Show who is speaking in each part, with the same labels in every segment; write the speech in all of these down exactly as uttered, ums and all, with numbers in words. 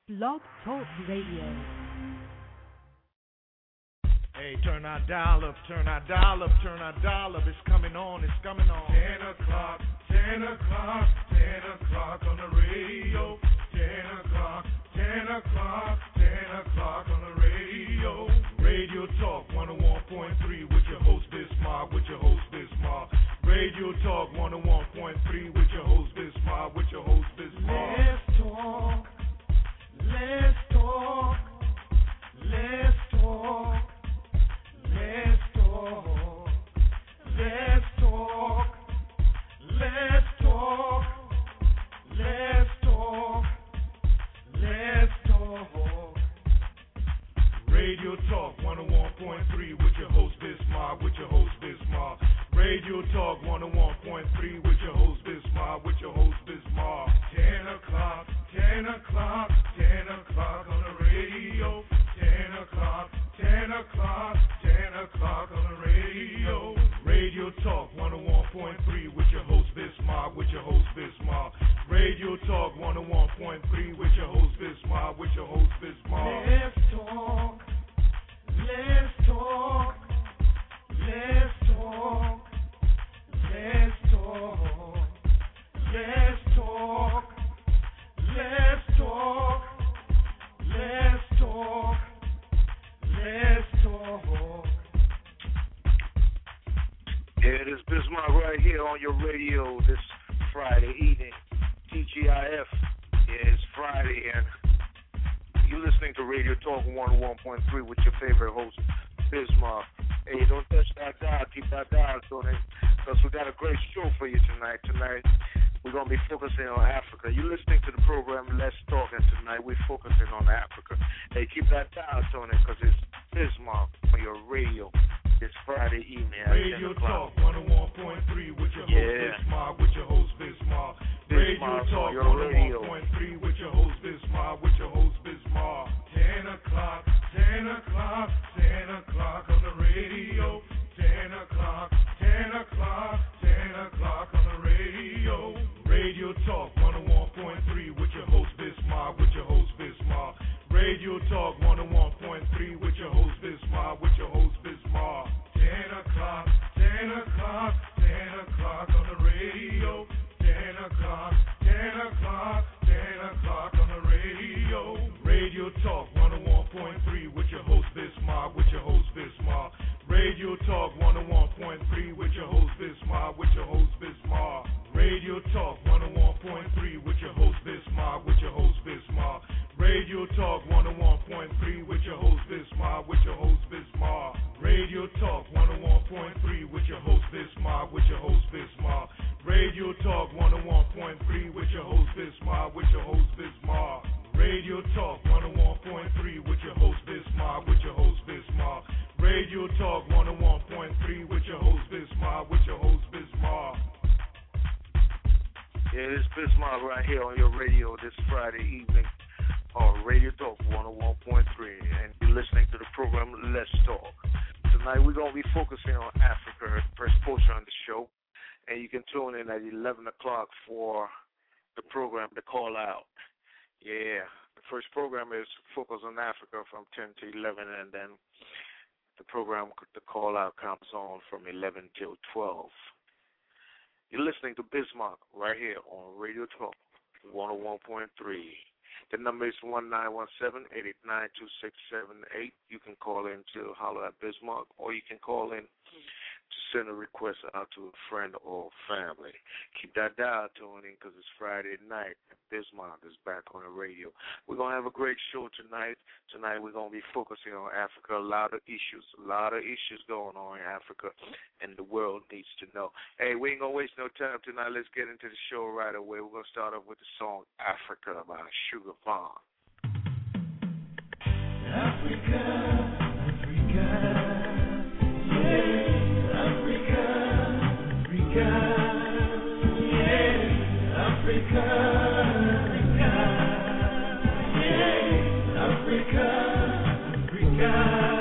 Speaker 1: Blog Talk Radio.
Speaker 2: Hey, turn our dial up, turn our dial up, turn our dial up. It's coming on, it's coming on. Ten o'clock, ten o'clock, ten o'clock on the radio. Ten o'clock, ten o'clock, ten o'clock on the radio. Radio Talk one oh one point three with your host Bismarck, with your host Bismarck. Radio Talk one oh one point three with your host Bismarck, with your host Bismarck. Let's talk, let's talk, let's talk. Let's talk, let's talk, let's talk, let's talk, let's talk. Radio Talk one oh one point three with your host Bismarck, with your host Bismarck. Radio Talk one oh one point three with your host Bismarck, with your host Bismarck. Ten o'clock, ten o'clock, ten o'clock on the radio. Ten o'clock, ten o'clock, ten o'clock on the radio. Radio Talk one oh one point three with your host Bismarck, with your host Bismarck. Radio Talk one oh one point three with your host Bismarck, with your host Bismarck. Let's talk, let's talk, let's talk, let's talk, let's talk, let's talk, let's talk. Let's talk.
Speaker 3: Yeah, it is Bismarck right here on your radio this Friday evening. T G I F. Yeah, it's Friday, and you're listening to Radio Talk one oh one point three with your favorite host, Bismarck. Hey, don't touch that dial. Keep that dial on it, because we got a great show for you tonight. Tonight, we're going to be focusing on Africa. You're listening to the program Let's Talk, and tonight we're focusing on Africa. Hey, keep that dial on it, because it's Bismarck on your radio this Friday evening.
Speaker 2: Radio Talk one oh one point three with your
Speaker 3: yeah.
Speaker 2: host Bismarck, with your host Bismarck. Radio Talk one oh one point three with your host Bismarck, with your host Bismarck. Ten o'clock, ten o'clock, ten o'clock on the radio. Ten o'clock, ten o'clock, ten o'clock on the radio. Radio Talk one oh one point three with your host Bismarck, with your host Bismarck. Radio Talk one oh one point three with your host Bismarck, with your host Bismarck. Ten o'clock, ten o'clock, ten o'clock on the radio. Ten o'clock, ten o'clock, ten o'clock on the radio. Radio Talk one oh one point three with your host Bismarck, with your host Bismarck. Radio Talk one oh one point three with your host Bismarck, with your host Bismarck. Radio Talk one oh one point three with your host Bismarck, with your host Bismarck. Radio Talk one oh one point three with your host Bismarck, with your host Bismarck. Radio Talk one oh one point three with your host Bismarck, with your host Bismarck. Radio Talk one oh one point three with your host Bismarck, with your host Bismarck. Radio Talk one oh one point three with your host Bismarck, with your host Bismarck. Radio Talk one oh one point three with your host Bismarck, with your host Bismarck.
Speaker 3: Yeah, it's Bismarck right here on your radio this Friday evening on Radio Talk one oh one point three, and you're listening to the program Let's Talk. Tonight we're going to be focusing on Africa, the first portion of the show, and you can tune in at eleven o'clock for the program to call out. Yeah, the first program is Focus on Africa from ten to eleven, and then the program, the call out, comes on from eleven till twelve. You're listening to Bismarck right here on Radio Talk one oh one point three. The number is one nine one seven, eight eight nine, two six seven eight. You can call in to holler at Bismarck, or you can call in to send a request out to a friend or family. Keep that dial tuned in, because it's Friday night. Bismarck is back on the radio. We're going to have a great show tonight. Tonight we're going to be focusing on Africa. A lot of issues, a lot of issues going on in Africa, and the world needs to know. Hey, we ain't going to waste no time tonight. Let's get into the show right away. We're going to start off with the song Africa by Sugar Vaughn.
Speaker 4: Africa, Africa, yeah, Africa, Africa, yeah, Africa, Africa, yeah, Africa, Africa,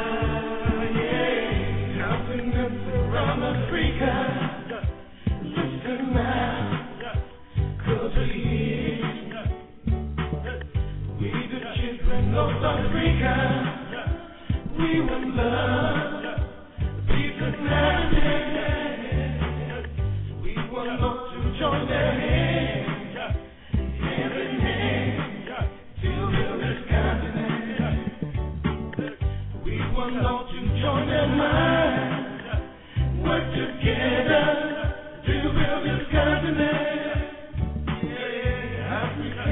Speaker 4: yeah, happiness around Africa. Listen now, 'cause we, we the children. children of Africa, we will love peace and happiness. We want all to join their hands, hand in hand, to build this continent. We want all to join their minds, work together to build this continent. Yeah, Africa.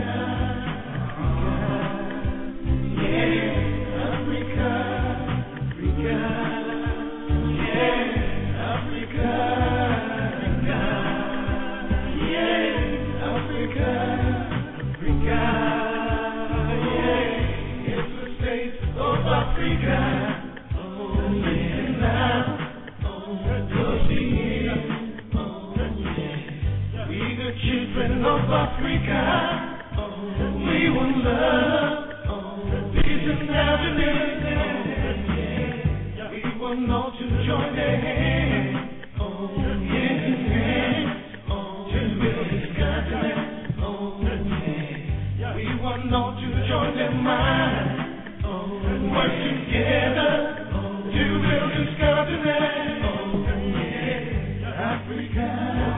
Speaker 4: Yeah, Africa. Africa. Yeah, Africa. Yeah, Africa. Africa. Yeah, it's the states of Africa. Oh, yeah, now. We the children of Africa, we will love peace and happiness. We want all to join their hands, hand in hand, to build this continent. We want all to join their minds, work together to build this continent. Africa,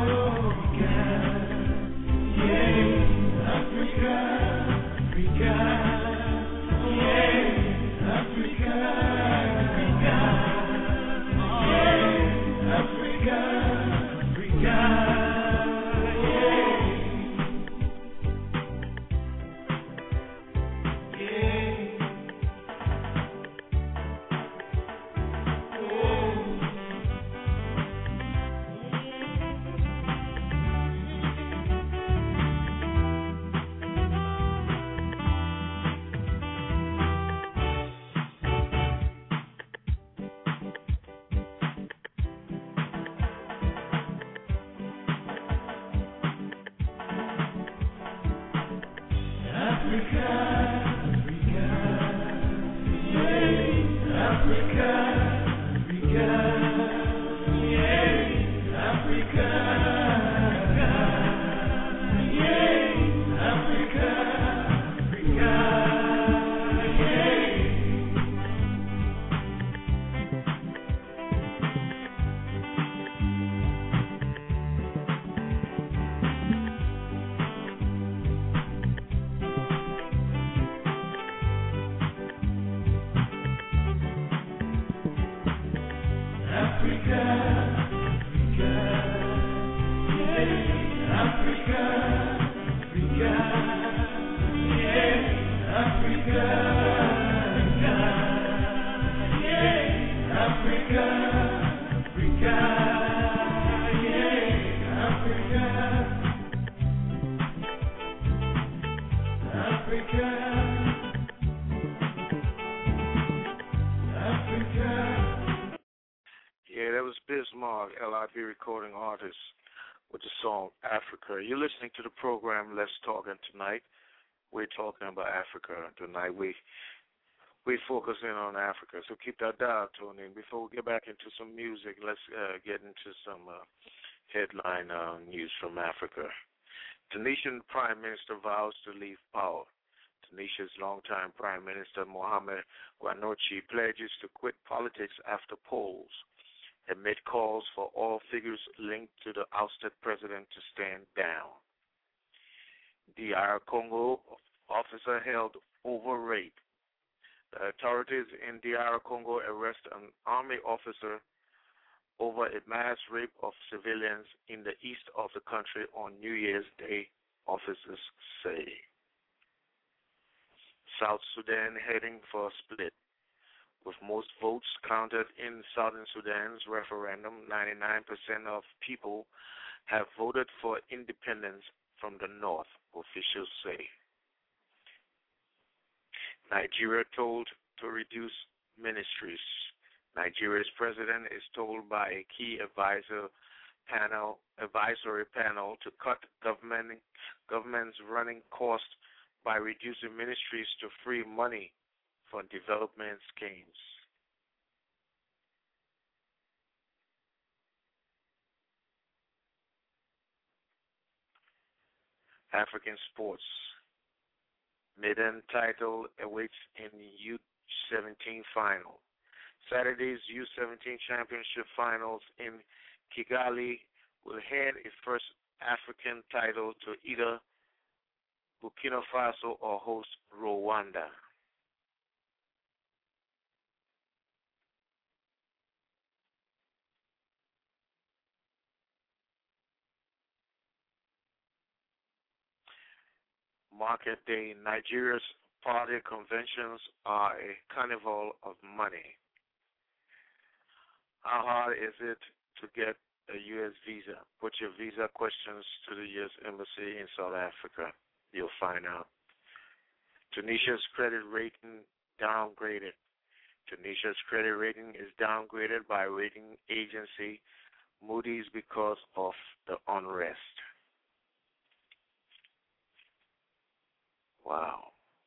Speaker 4: yeah, Africa, Africa, yeah, Africa, Africa, yeah, Africa, Africa, yeah, yeah, oh. Africa, Africa, yeah, Africa, Africa, yeah, Africa, yeah, Africa, Africa, Africa, Africa, yeah, Africa, Africa, yeah, Africa, yeah, Africa, Africa, yeah, Africa, Africa, Africa.
Speaker 3: Yeah, that was Bismarck, L I B recording artist, with the song Africa. You're listening to the program Let's Talk, and tonight we're talking about Africa. Tonight we we focus in on Africa, so keep that dial tuned in. Before we get back into some music, let's uh, get into some uh, headline uh, news from Africa. Tunisian Prime Minister vows to leave power. Tunisia's longtime Prime Minister Mohamed Ghannouchi pledges to quit politics after polls amid calls for all figures linked to the ousted president to stand down. D R Congo officer held over rape. The authorities in D R Congo arrest an army officer over a mass rape of civilians in the east of the country on New Year's Day, officers say. South Sudan heading for a split. With most votes counted in Southern Sudan's referendum, ninety-nine percent of people have voted for independence from the north, officials say. Nigeria told to reduce ministries. Nigeria's president is told by a key advisor panel, advisory panel to cut government, government's running costs by reducing ministries to free money for development schemes. African sports. Maiden title awaits in U seventeen final. Saturday's U seventeen championship finals in Kigali will hand its first African title to either Burkina Faso or host Rwanda. Market Day. Nigeria's party conventions are a carnival of money. How hard is it to get a U S visa? Put your visa questions to the U S Embassy in South Africa. You'll find out. Tunisia's credit rating downgraded. Tunisia's credit rating is downgraded by rating agency Moody's because of the unrest. Wow.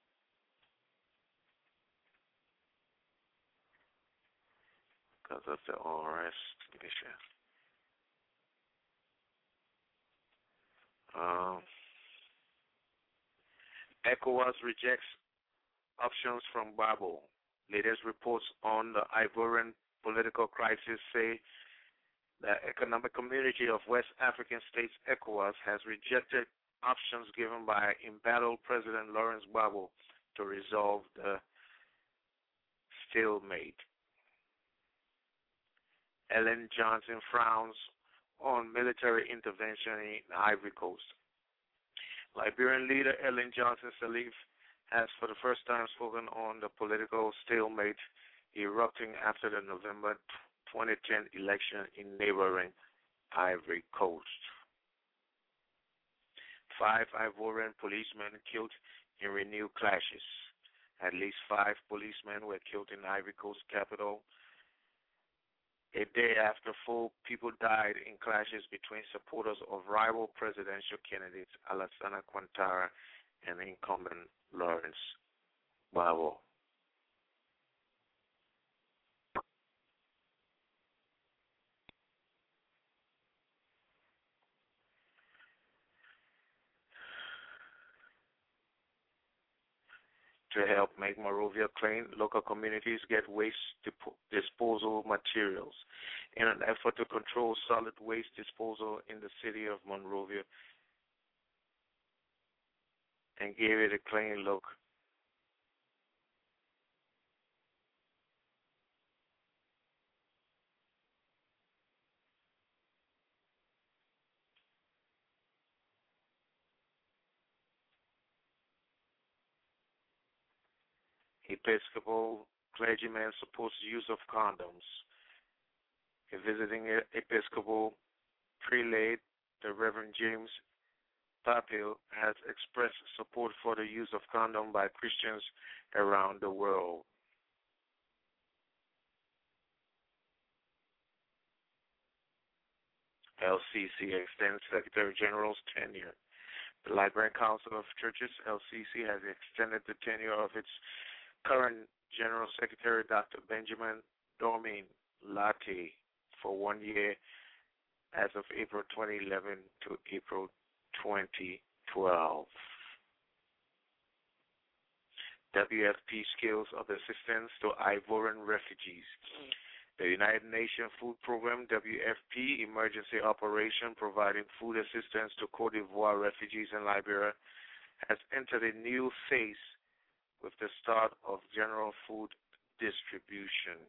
Speaker 3: Because of the unrest, Tunisia. Um, ECOWAS rejects options from Gbagbo. Latest reports on the Ivorian political crisis say the Economic Community of West African States, ECOWAS, has rejected options given by embattled President Laurent Gbagbo to resolve the stalemate. Ellen Johnson frowns on military intervention in Ivory Coast. Liberian leader Ellen Johnson Sirleaf has for the first time spoken on the political stalemate erupting after the November twenty ten election in neighboring Ivory Coast. Five Ivorian policemen killed in renewed clashes. At least five policemen were killed in Ivory Coast capital a day after four people died in clashes between supporters of rival presidential candidates Alassane Ouattara and incumbent Laurent Gbagbo. To help make Monrovia clean, local communities get waste dip- disposal materials. In an effort to control solid waste disposal in the city of Monrovia and give it a clean look, Episcopal clergyman supports use of condoms. A visiting Episcopal prelate, the Reverend James Papil, has expressed support for the use of condom by Christians around the world. L C C extends Secretary General's tenure. The Liberian Council of Churches, L C C, has extended the tenure of its current General Secretary, Doctor Benjamin Dormin Latte, for one year as of April twenty eleven to April twenty twelve. W F P scales of assistance to Ivorian refugees. The United Nations Food Program, W F P, emergency operation providing food assistance to Cote d'Ivoire refugees in Liberia, has entered a new phase with the start of general food distribution.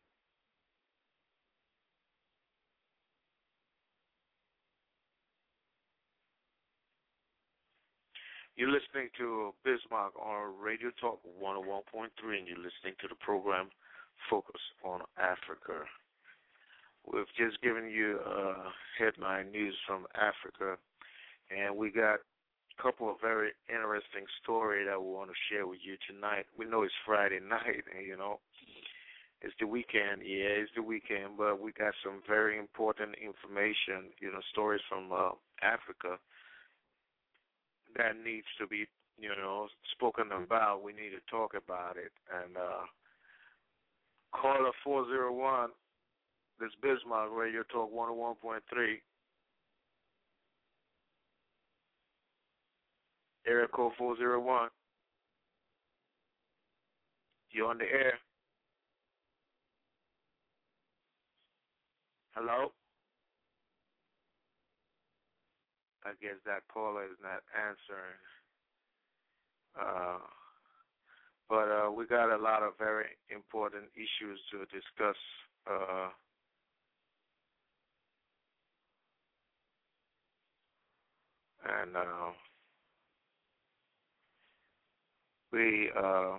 Speaker 3: You're listening to Bismarck on Radio Talk one oh one point three, and you're listening to the program Focus on Africa. We've just given you uh, headline news from Africa, and we got a couple of very interesting stories that we want to share with you tonight. We know it's Friday night, and, you know, it's the weekend. Yeah, it's the weekend, but we got some very important information, you know, stories from uh, Africa that needs to be, you know, spoken about. We need to talk about it. And uh, caller four oh one, this Bismarck Radio Talk one oh one point three. Area code four oh one. You on the air? Hello? I guess that caller is not answering. Uh, but uh, we got a lot of very important issues to discuss. Uh, and uh, we, uh,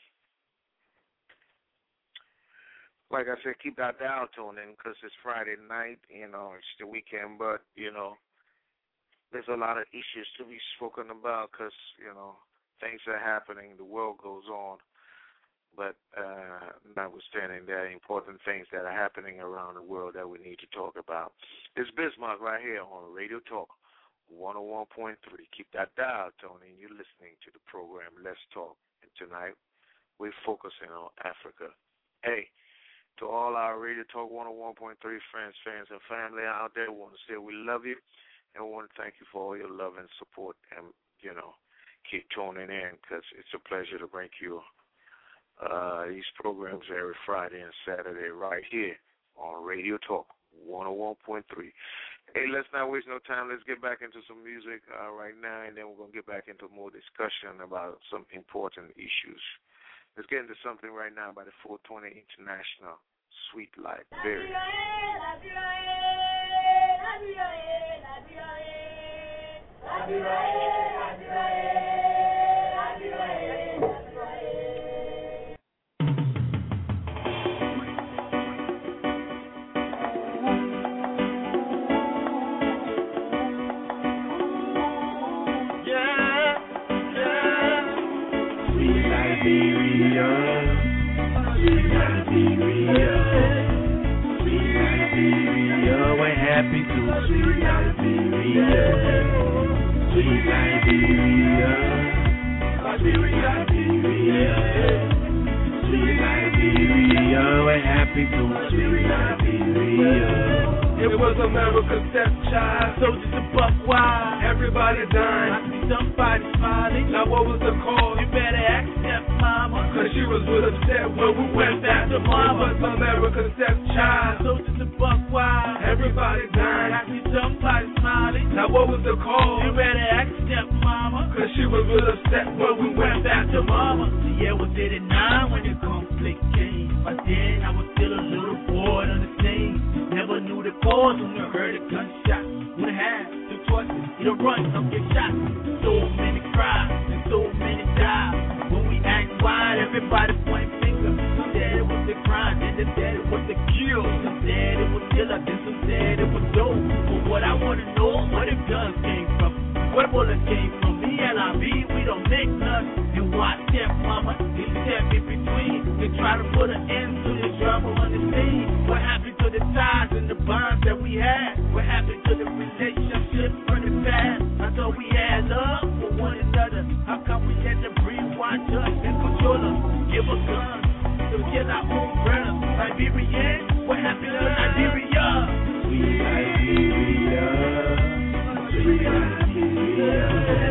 Speaker 3: like I said, keep that dial tuning because it's Friday night. You know, it's the weekend, but you know, there's a lot of issues to be spoken about because you know things are happening. The world goes on, but uh, notwithstanding, there are important things that are happening around the world that we need to talk about. It's Bismarck right here on Radio Talk one oh one point three. Keep that dial, Tony. You're listening to the program Let's Talk. And tonight, we're focusing on Africa. Hey, to all our Radio Talk one oh one point three friends, fans, and family out there, we want to say we love you, and we want to thank you for all your love and support. And, you know, keep tuning in because it's a pleasure to bring you uh, these programs every Friday and Saturday right here on Radio Talk one oh one point three. Hey, let's not waste no time. Let's get back into some music uh, right now, and then we're going to get back into more discussion about some important issues. Let's get into something right now by the four twenty International, Sweet Life. Very.
Speaker 4: Liberia, sweet Liberia, sweet Liberia, we're happy to sweet Liberia, sweet Liberia, sweet Liberia, sweet Liberia, we're happy to sweet Liberia. It was America's stepchild, soldiers to buck wild. Everybody dying, I see somebody smiling. Now what was the cause? You better ask step mama, cause she was real upset when we went back to mama. It was America's stepchild, soldiers to buck wild. Everybody dying, I see somebody smiling. Now what was the cause? You better ask step mama, cause she was real upset when we went back to mama. The year was eighty-nine when the conflict came. By then I was still a little boy on the scene. Never knew the cause when I heard a gunshot. Would have two choices, either run or get shot. So many cries and so many died. When we asked why, everybody point finger. Some said it was the crime, then they said it was the kill. Some said it was killer, then some said it was dope. But what I wanna know, where the guns came from, where the bullets came from. Me and I be, we don't make none. And why step mama, they step in between. They try to put an end to the trouble on the scene. What happened to the ties and the bonds that we had? What happened to the relationship from the past? I thought we had love for one another. How come we had to brainwash us and control us? Give us guns to kill our own brothers. Liberian, what happened to Liberia? Sweet Liberia, sweet Liberia,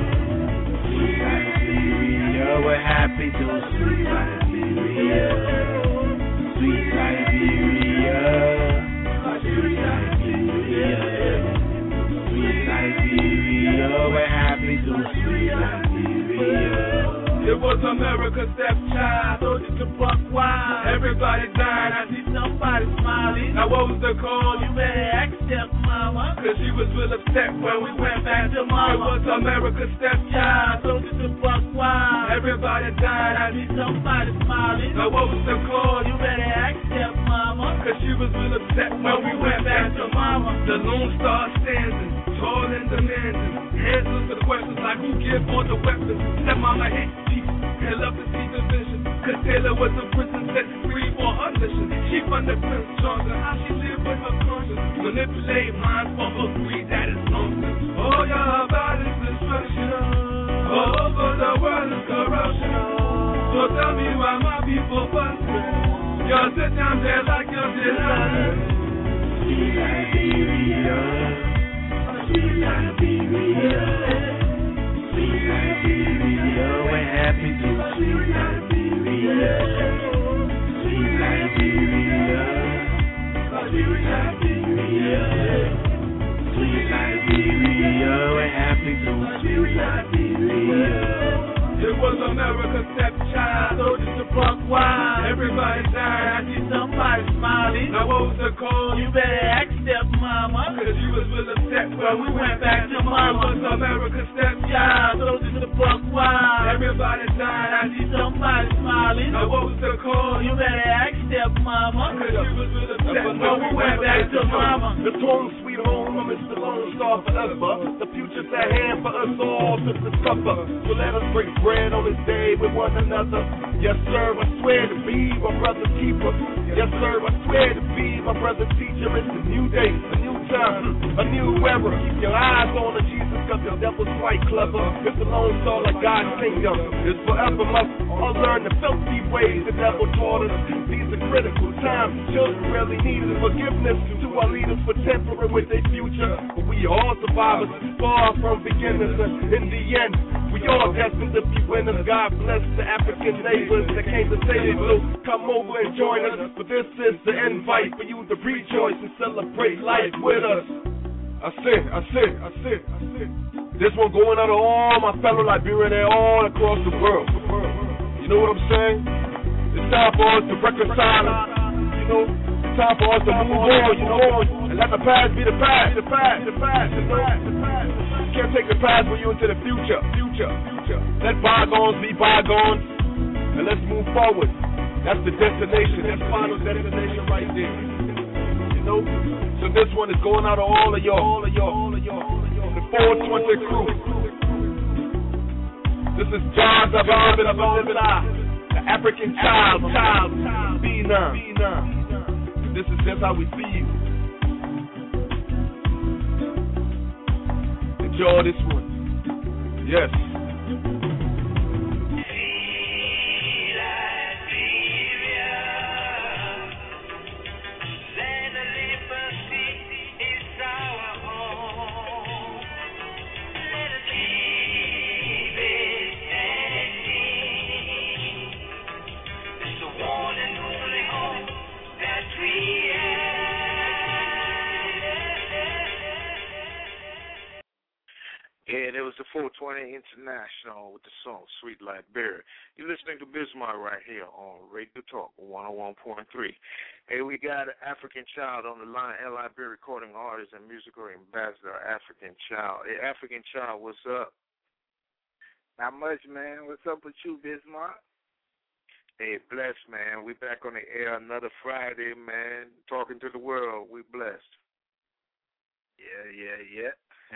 Speaker 4: sweet Liberia, we're happy to sweet Liberia, sweet Liberia, sweet Liberia, sweet Liberia, we're happy to sweet Liberia. It was America's stepchild, soldiers to buck wild. Everybody dying, I see somebody smiling. Now what was the cause? You better ask step mama, cause she was real upset when we went back to mama. It was America's stepchild, soldiers to buck wild. Everybody dying, I see somebody smiling. Now what was the cause? You better ask step mama, cause she was real upset when we went back to mama. The Lone Star standing, tall and demanding. Answers to the questions like who give all the weapons. Step mama hit peace, and love to see division. Cause Taylor was a prison set free for her mission. She from the Prince Charles and how she lived with her conscience. Manipulate minds for her greed, that is nonsense. All y'all about is destruction. All over the world is corruption. So tell me why my people bustin'. Y'all sit down there like you're delighted. Sweet Liberia, sweet Liberia, sweet Liberia, we're happy to sweet Liberia. Everybody dying, I see somebody smiling. Now what was the cause? You better ask stepmama, cause you was real upset. Well, we went back to mama. What's America stepchild? So this the buck wild. Everybody dying, I see somebody smiling. Now what was the cause? You better ask stepmama, cause you was real upset. Well, we went back to mama.
Speaker 5: The home sweet home, I'm Mister Lone Star forever. The future's at hand for us all to discover. So let us break bread on this day with one another. Yes, sir, I swear to be my brother's keeper. Yes, sir, I swear to be my brother's teacher. It's a new day, a new time, a new era. Keep your eyes on the Jesus, cause the devil's quite clever. It's the Lone Star like God's kingdom. It's forever must all learn the filthy ways the devil taught us. These are critical times. Children really need forgiveness to our leaders for tampering with their future. But we all survivors, far from beginners. And in the end, we all destined to be winners. God bless the African neighbors that came to say they will come over and join us. But this is the invite for you to rejoice and celebrate life with us. I say, I say, I say, I say. This one going out to all my fellow Liberians all across the world. You know what I'm saying? It's time for us to reconcile. You know, it's time for us to move on. You know, and let the past be the past. The past, the past, the past, the past. You can't take the past with you into the future. Future, future. Let bygones be bygones, and let's move forward. That's the destination. That's the final destination right there. You know. So this one is going out to all of y'all, all of y'all, all of y'all, all of y'all. The four twenty crew. This is John the the African child, child, be now. This is just how we see you. Enjoy this one. Yes.
Speaker 3: Yeah, there was the four twenty International with the song Sweet Liberia. You're listening to Bismarck right here on Radio Talk one oh one point three. Hey, we got an African Child on the line, L I B recording artist and musical ambassador, African Child. Hey, African Child, what's up?
Speaker 6: Not much, man. What's up with you, Bismarck?
Speaker 3: Hey, blessed, man. We back on the air another Friday, man. Talking to the world. We blessed.
Speaker 6: Yeah, yeah, yeah.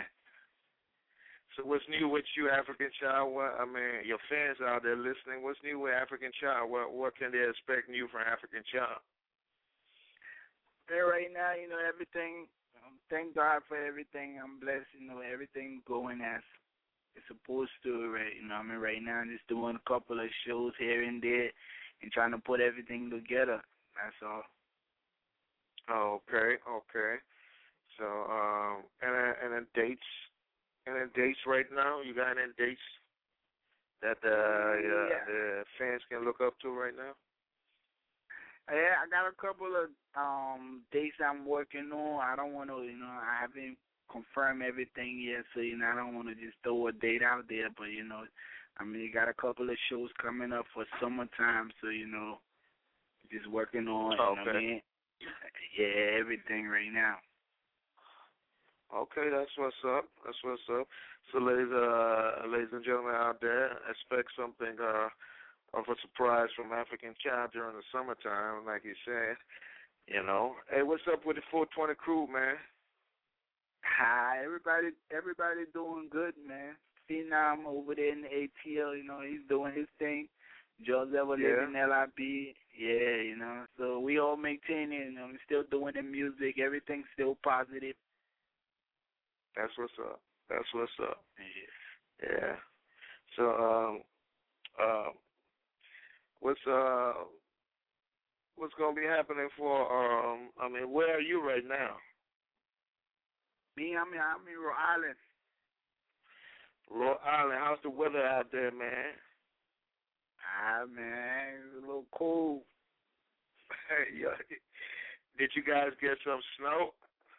Speaker 3: So what's new with you, African Child? What, I mean, your fans out there listening, what's new with African Child? What what can they expect new from African Child?
Speaker 6: Yeah, right now, you know, everything, um, thank God for everything. I'm blessed, you know, everything going as it's supposed to, right? You know, I mean, right now I'm just doing a couple of shows here and there and trying to put everything together. That's all.
Speaker 3: Oh, okay, okay. So, um, and then, and then dates. Any dates right now? You got any dates that the, uh,
Speaker 6: yeah.
Speaker 3: the fans can look up to right now?
Speaker 6: Yeah, I got a couple of um dates I'm working on. I don't want to, you know, I haven't confirmed everything yet, so, you know, I don't want to just throw a date out there. But, you know, I mean, you got a couple of shows coming up for summertime, so, you know, just working on,
Speaker 3: oh,
Speaker 6: you know
Speaker 3: okay.
Speaker 6: what I mean? Yeah, everything right now.
Speaker 3: Okay, that's what's up. That's what's up. So, ladies, uh, ladies and gentlemen out there, expect something uh, of a surprise from African Child during the summertime, like you said. You know, hey, what's up with the four twenty crew, man?
Speaker 6: Hi, everybody. Everybody doing good, man. Phenom over there in the A T L, you know, he's doing his thing. Joe's ever
Speaker 3: Yeah.
Speaker 6: living L I B, yeah, you know. So we all maintaining, you know, we're still doing the music. Everything's still positive.
Speaker 3: That's what's up. That's what's up.
Speaker 6: Yeah.
Speaker 3: Yeah. So, um, uh, what's uh, what's gonna be happening for? Um, I mean, where are you right now?
Speaker 6: Me, I'm in, I'm in Rhode Island.
Speaker 3: Rhode Island. How's the weather out there, man?
Speaker 6: Ah, man, it's a little cold.
Speaker 3: Hey, did you guys get some snow?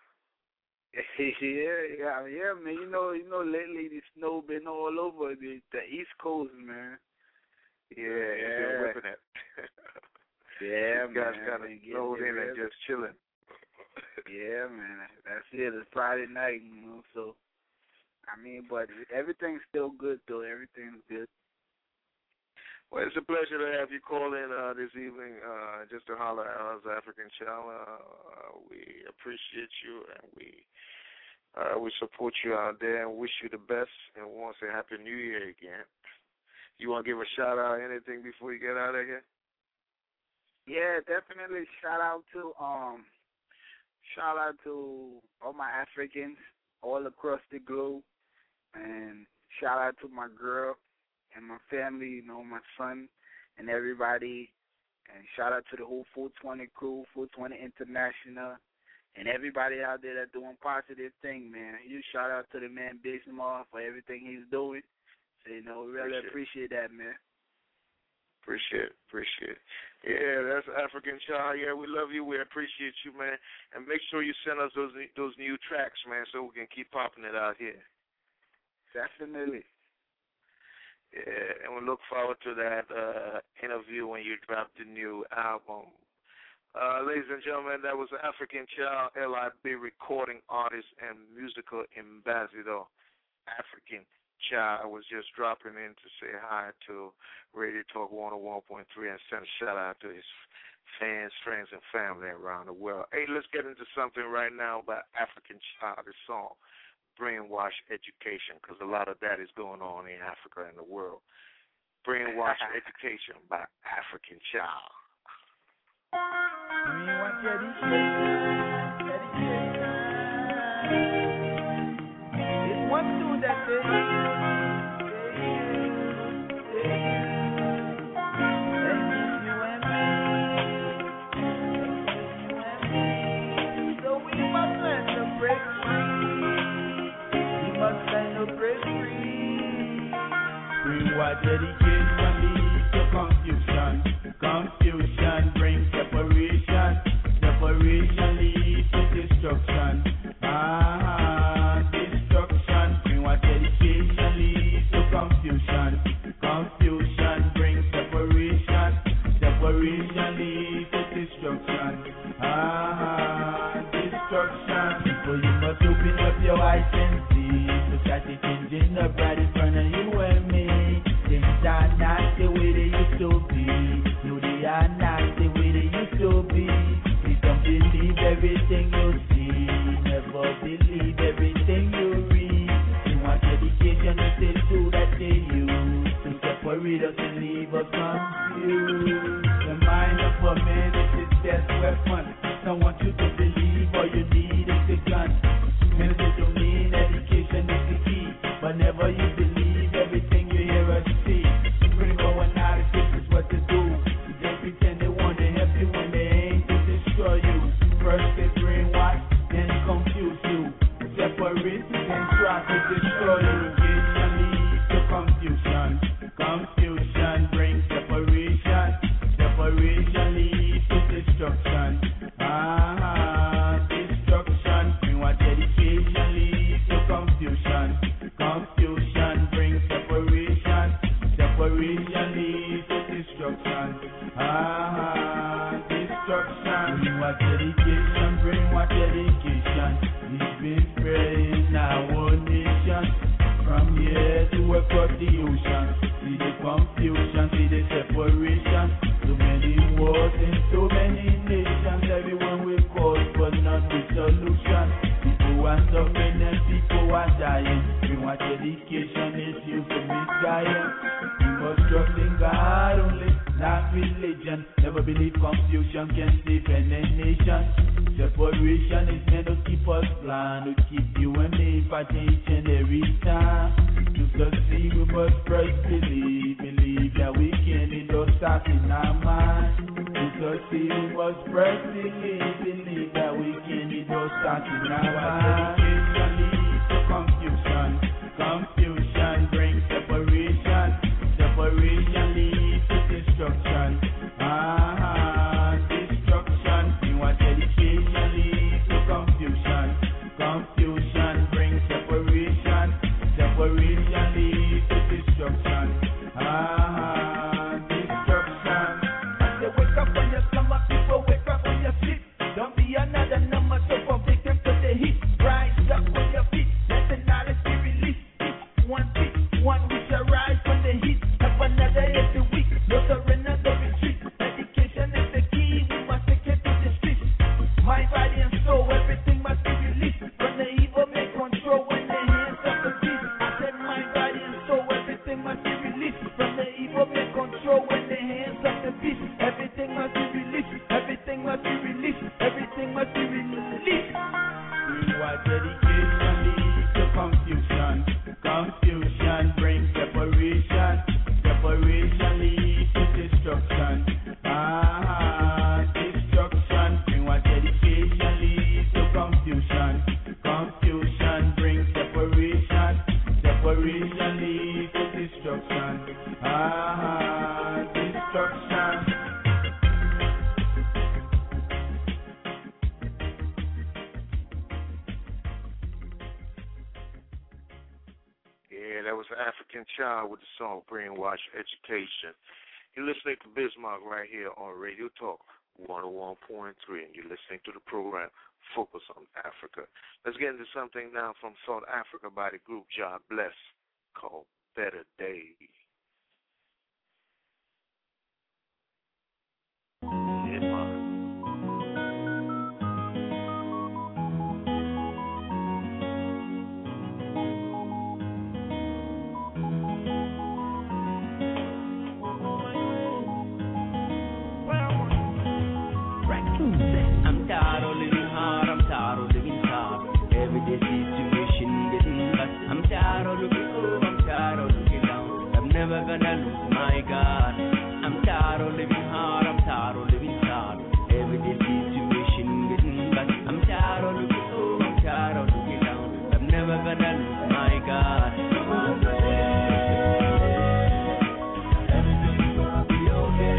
Speaker 6: yeah, yeah, yeah, man. You know, you know, lately the snow been all over the, the East Coast, man.
Speaker 3: Yeah, yeah. You're whipping it.
Speaker 6: Yeah,
Speaker 3: you guys
Speaker 6: man.
Speaker 3: got it snowed in and just chilling.
Speaker 6: Yeah, man. That's it. It's Friday night, you know. So, I mean, but everything's still good, though. Everything's good.
Speaker 3: Well, it's a pleasure to have you call in uh, this evening uh, just to holler at us, African Child. Uh, we appreciate you, and we uh, we support you out there and wish you the best, and we want to say Happy New Year again. You want to give a shout-out or anything before you get out of here?
Speaker 6: Yeah, definitely shout out to um shout out to all my Africans all across the globe, and shout out to my girl and my family, you know, my son and everybody, and shout out to the whole four twenty crew, four twenty International, and everybody out there that's doing positive thing, man. You shout out to the man Bismarck for everything he's doing. So, you know, we really appreciate, appreciate that, man.
Speaker 3: Appreciate it, appreciate it. Yeah, that's African Child. Yeah, we love you. We appreciate you, man. And make sure you send us those those new tracks, man, so we can keep popping it out here.
Speaker 6: Definitely.
Speaker 3: Yeah, and we look forward to that uh, interview when you drop the new album. Uh, ladies and gentlemen, that was African Child, L I B recording artist and musical ambassador, African Child. I was just dropping in to say hi to Radio Talk one oh one point three and send a shout out to his fans, friends, and family around the world. Hey, let's get into something right now about African Child, the song. Brainwash education, because a lot of that is going on in Africa and the world. Brainwash education by African Child.
Speaker 4: It's one tune that says, so we must learn to break free. Brainwash education leads to confusion. Confusion brings separation. Separation leads to destruction. Ah, destruction. Brainwash education leads to confusion. Confusion brings separation. Separation leads to destruction. Ah, destruction. So you must open up your eyes and see. Society changing up right in front of you and me. Things are not the way they used to be. No, they are not the way they used to be. Please don't believe everything you see. Never believe everything you read. You want education, it's the tool that they use to separate us and leave us confused. The mind of a man is his best weapon. Don't want you to believe all you need is a gun. Ministers don't need education is the key. Whenever you believe everything you hear us see, critical analysis is what to do. They pretend they want to help you when they aim to destroy you. First they brainwash, then confuse you. Separate, then try to destroy you. Education leads to confusion. Confusion brings separation. Separation leads to destruction. Ah, destruction. Brainwash education leads to confusion. Confusion brings separation. Separation leads to destruction. Ah, destruction. Brainwash education, brainwash education. It's been spreading our nation. From here to across the ocean. See the confusion, see the separation. So many wars in so many nations. Everyone will cause but not the solution. People are suffering and people are dying. Brainwash education is used to misguide them. We must trust in God only, not religion. Never believe confusion can save any nation. Separation is meant to keep us blind, to keep you and me fighting each and every time. To succeed, we must first believe, believe that we can. It don't start in our mind. To succeed, we must first believe, believe that we can. It don't start in our mind. Education leads to confusion. Confusion brings separation. Separation leads to destruction. Ah, destruction. Brainwash education leads to confusion. Confusion brings separation. Separation leads to destruction. Ah, destruction. I say wake up when your stomach is released. Everything must be released. Everything must be released. Everything must be released. What dedication leads to confusion. Confusion brings separation. Separation leads to destruction. Ah, destruction. Bring what dedication leads to confusion. Confusion brings separation. Separation leads to destruction. Ah, destruction.
Speaker 3: Yeah, that was an African Child with the song Brainwash Education. You're listening to Bismarck right here on Radio Talk one oh one point three, and you're listening to the program Focus on Africa. Let's get into something now from South Africa by the group Jah Bless called Better Days. Yeah, man.
Speaker 4: I'm tired of living hard, I'm tired of living hard. Everyday situation getting bad. I'm tired of looking up, I'm tired of looking down. I'm never gonna lose my God. I'm tired of living hard, I'm tired of living hard. Everyday situation getting bad. I'm tired of looking up, I'm tired of looking down. I'm never gonna lose my God. Everything's gonna be okay.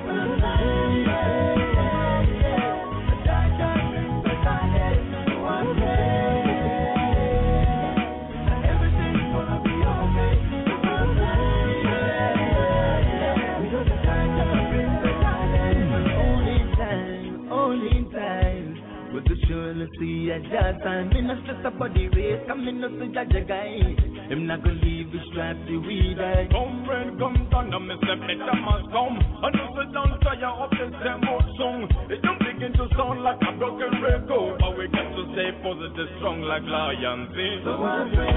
Speaker 4: See, I just I'm in a stress about the race. Come in a judge a guy. I'm not gonna leave this trap to we die.
Speaker 7: Come friend, come down, I'm a better must come. And if you don't tire up the same old song, it don't begin to sound like a broken record. But we got to stay positive, strong like lions. So I pray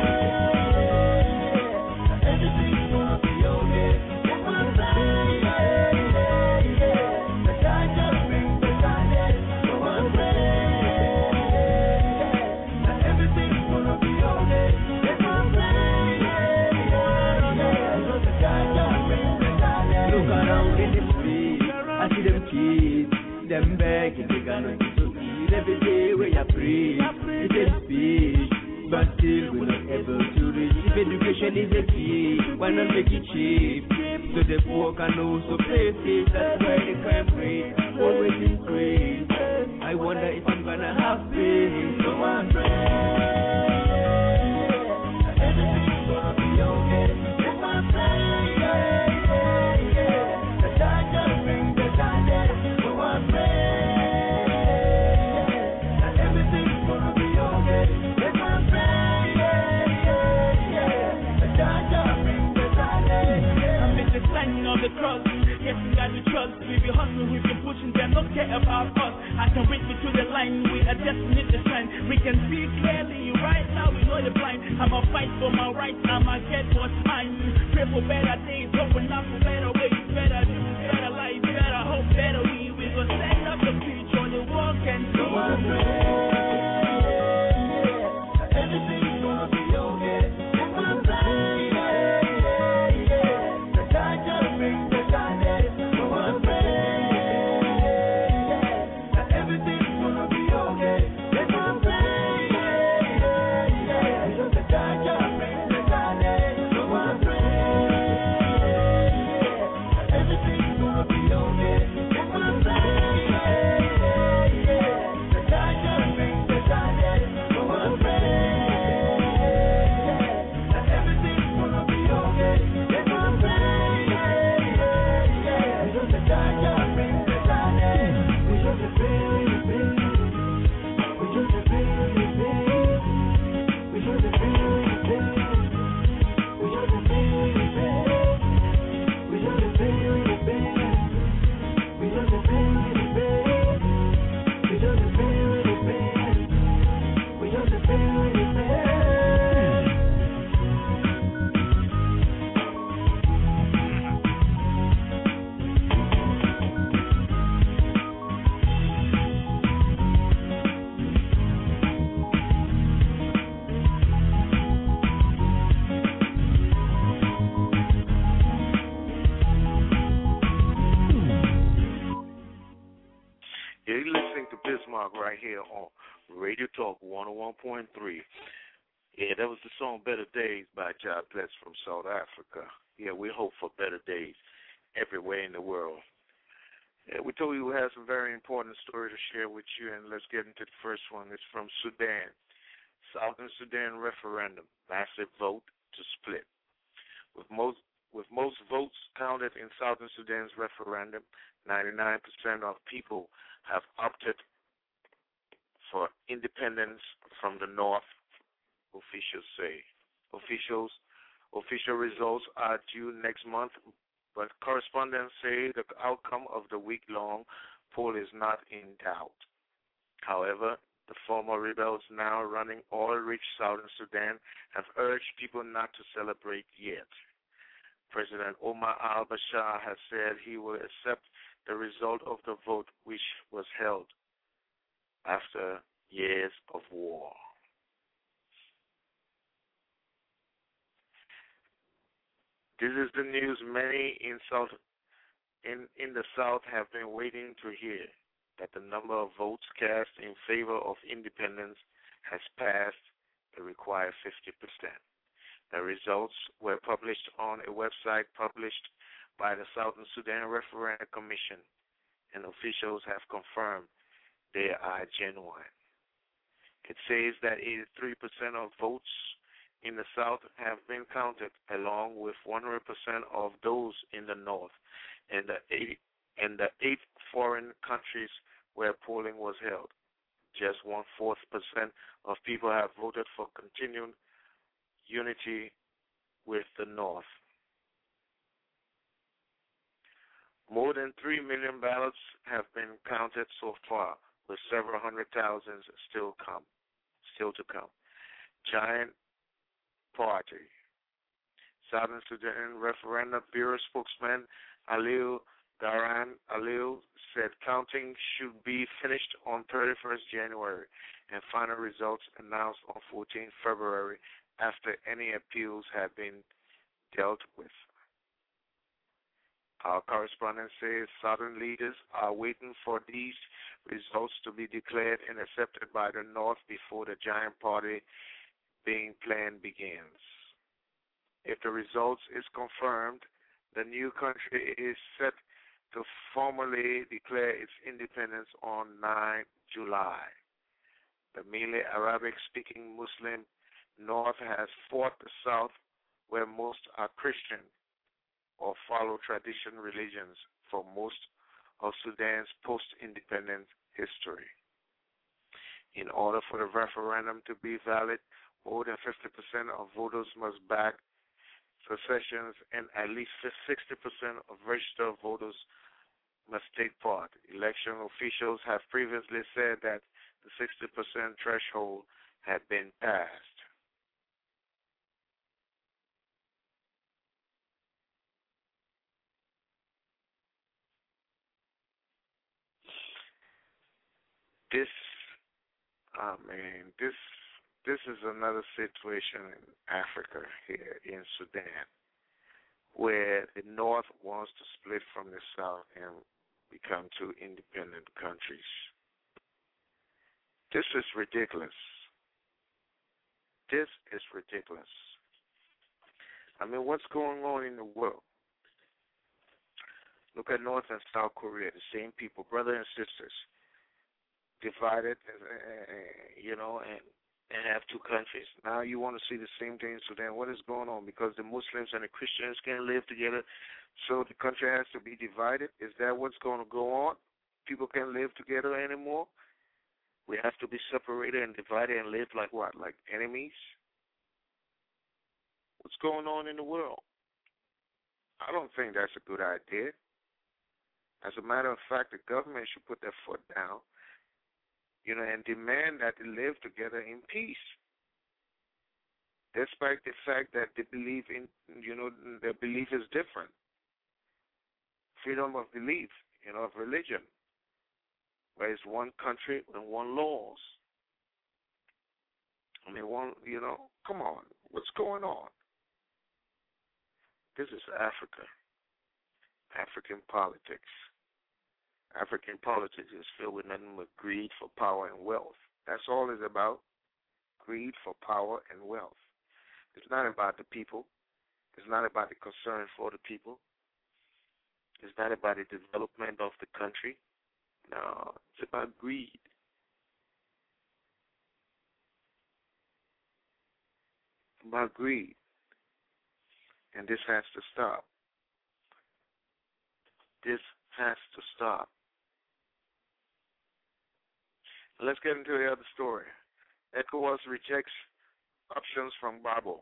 Speaker 7: everything's gonna be okay. If I pray, the God just brings the God. So I pray. I see them kids, them begging, they gonna get to eat every day where you pray. It's a speech, but still we're not able to reach. If education is a key, why not make it cheap? So the poor can also play safe, that's why they can pray. Always in praise. I wonder if I'm gonna have faith. So I pray. Everything's gonna be okay. If I pray. The cross, yes, we got the trust. We be hustling, we be pushing, they don't care about us. I can reach me to the line, we are destined to shine. We can see clearly, right now we know you're blind. I'ma fight for my rights, I'ma get what's mine. Pray for better days, hoping up for better ways, better news, better life, better hope, better we. We gon' stand up the future on the walk and so I pray. Everything's gonna be okay. If I'm blind. Everything
Speaker 3: to Bismarck right here on Radio Talk one oh one point three. Yeah, that was the song Better Days by Jah Bless from South Africa. Yeah, we hope for better days everywhere in the world. Yeah, we told you we had some very important story to share with you, and let's get into the first one. It's from Sudan. Southern Sudan referendum, massive vote to split. With most with most votes counted in Southern Sudan's referendum, ninety-nine percent of people have opted for independence from the North, officials say. Officials, official results are due next month, but correspondents say the outcome of the week-long poll is not in doubt. However, the former rebels now running oil-rich Southern Sudan have urged people not to celebrate yet. President Omar al-Bashir has said he will accept the result of the vote, which was held after years of war. This is the news many in South in, in the South have been waiting to hear, that the number of votes cast in favor of independence has passed the required fifty percent. The results were published on a website published by the Southern Sudan Referendum Commission, and officials have confirmed they are genuine. It says that eighty-three percent of votes in the South have been counted, along with one hundred percent of those in the North, and the eight, and the eight foreign countries where polling was held. Just one-fourth percent of people have voted for continued unity with the North. More than three million ballots have been counted so far, with several hundred thousands still come, still to come. Giant Party. Southern Sudan Referendum Bureau spokesman Aliu Daran Aliu said counting should be finished on thirty-first January and final results announced on fourteenth February after any appeals have been dealt with. Our correspondent says Southern leaders are waiting for these results to be declared and accepted by the North before the giant party being planned begins. If the results is confirmed, the new country is set to formally declare its independence on the ninth of July. The mainly Arabic-speaking Muslim North has fought the South, where most are Christian or follow traditional religions for most of Sudan's post-independence history. In order for the referendum to be valid, more than fifty percent of voters must back secession, and at least sixty percent of registered voters must take part. Election officials have previously said that the sixty percent threshold had been passed. This, I mean, this This is another situation in Africa here in Sudan, where the North wants to split from the South and become two independent countries. This is ridiculous. This is ridiculous. I mean, what's going on in the world? Look at North and South Korea, the same people, brothers and sisters, divided, uh, you know, and and have two countries. Now you want to see the same thing in Sudan. What is going on? Because the Muslims and the Christians can't live together, so the country has to be divided? Is that what's going to go on? People can't live together anymore? We have to be separated and divided and live like what? Like enemies? What's going on in the world? I don't think that's a good idea. As a matter of fact, the government should put their foot down, you know, and demand that they live together in peace, despite the fact that they believe in, you know, their belief is different. Freedom of belief, you know, of religion, where it's one country and one laws. I mean, one, you know, come on, what's going on? This is Africa, African politics. African politics is filled with nothing but greed for power and wealth. That's all it's about, greed for power and wealth. It's not about the people. It's not about the concern for the people. It's not about the development of the country. No, it's about greed. It's about greed. And this has to stop. This has to stop. Let's get into the other story. ECOWAS rejects options from Gbagbo.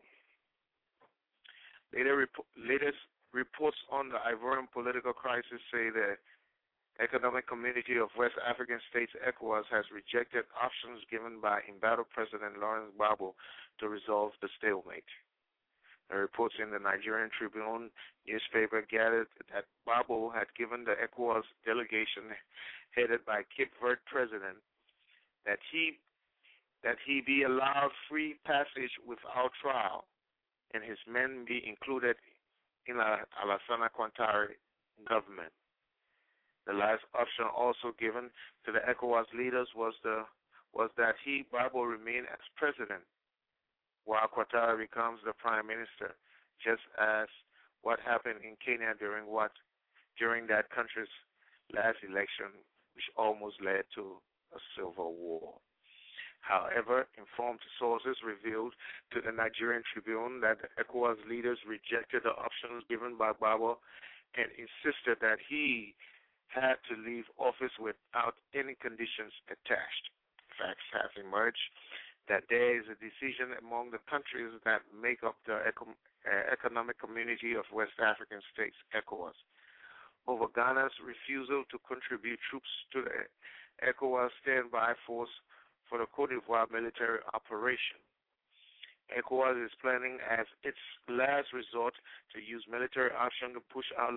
Speaker 3: Later rep- latest reports on the Ivorian political crisis say the Economic Community of West African States, ECOWAS, has rejected options given by embattled President Laurent Gbagbo to resolve the stalemate. The reports in the Nigerian Tribune newspaper gathered that Gbagbo had given the ECOWAS delegation headed by Cape Verde President that he that he be allowed free passage without trial and his men be included in the Alassane Ouattara government. The last option also given to the ECOWAS leaders was the was that he, Gbagbo, remain as president while Ouattara becomes the prime minister, just as what happened in Kenya during what during that country's last election, which almost led to a civil war. However, informed sources revealed to the Nigerian Tribune that the ECOWAS leaders rejected the options given by Gbagbo and insisted that he had to leave office without any conditions attached. Facts have emerged that there is a decision among the countries that make up the Eco- uh, Economic Community of West African States, ECOWAS, over Ghana's refusal to contribute troops to the ECOWAS standby force for the Côte d'Ivoire military operation. ECOWAS is planning as its last resort to use military option to push out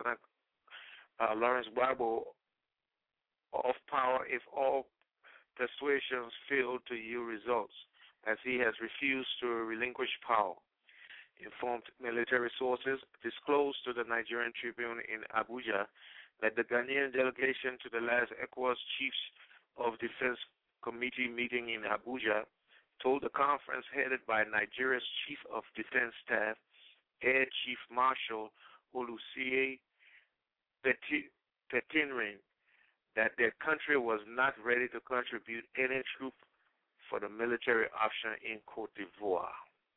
Speaker 3: uh, Laurent Gbagbo off power if all persuasions fail to yield results, as he has refused to relinquish power. Informed military sources disclosed to the Nigerian Tribune in Abuja that the Ghanaian delegation to the last ECOWAS Chiefs of Defense Committee meeting in Abuja told the conference headed by Nigeria's Chief of Defense Staff, Air Chief Marshal Oluseyi Petinrin, that their country was not ready to contribute any troop for the military option in Côte d'Ivoire.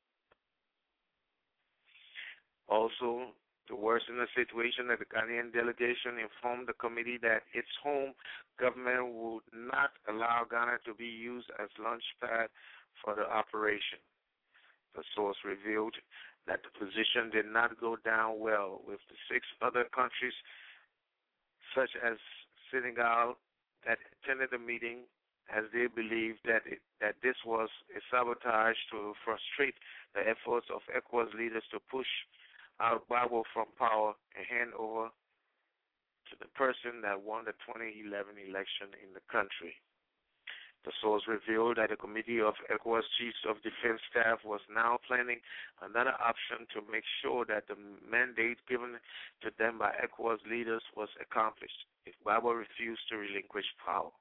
Speaker 3: Also, to worsen the situation, that the Ghanaian delegation informed the committee that its home government would not allow Ghana to be used as launchpad for the operation. The source revealed that the position did not go down well with the six other countries, such as Senegal, that attended the meeting, as they believed that it, that this was a sabotage to frustrate the efforts of ECOWAS leaders to push out Gbagbo from power and hand over to the person that won the twenty eleven election in the country. The source revealed that the Committee of ECOWAS Chiefs of Defense Staff was now planning another option to make sure that the mandate given to them by ECOWAS leaders was accomplished if Gbagbo refused to relinquish power.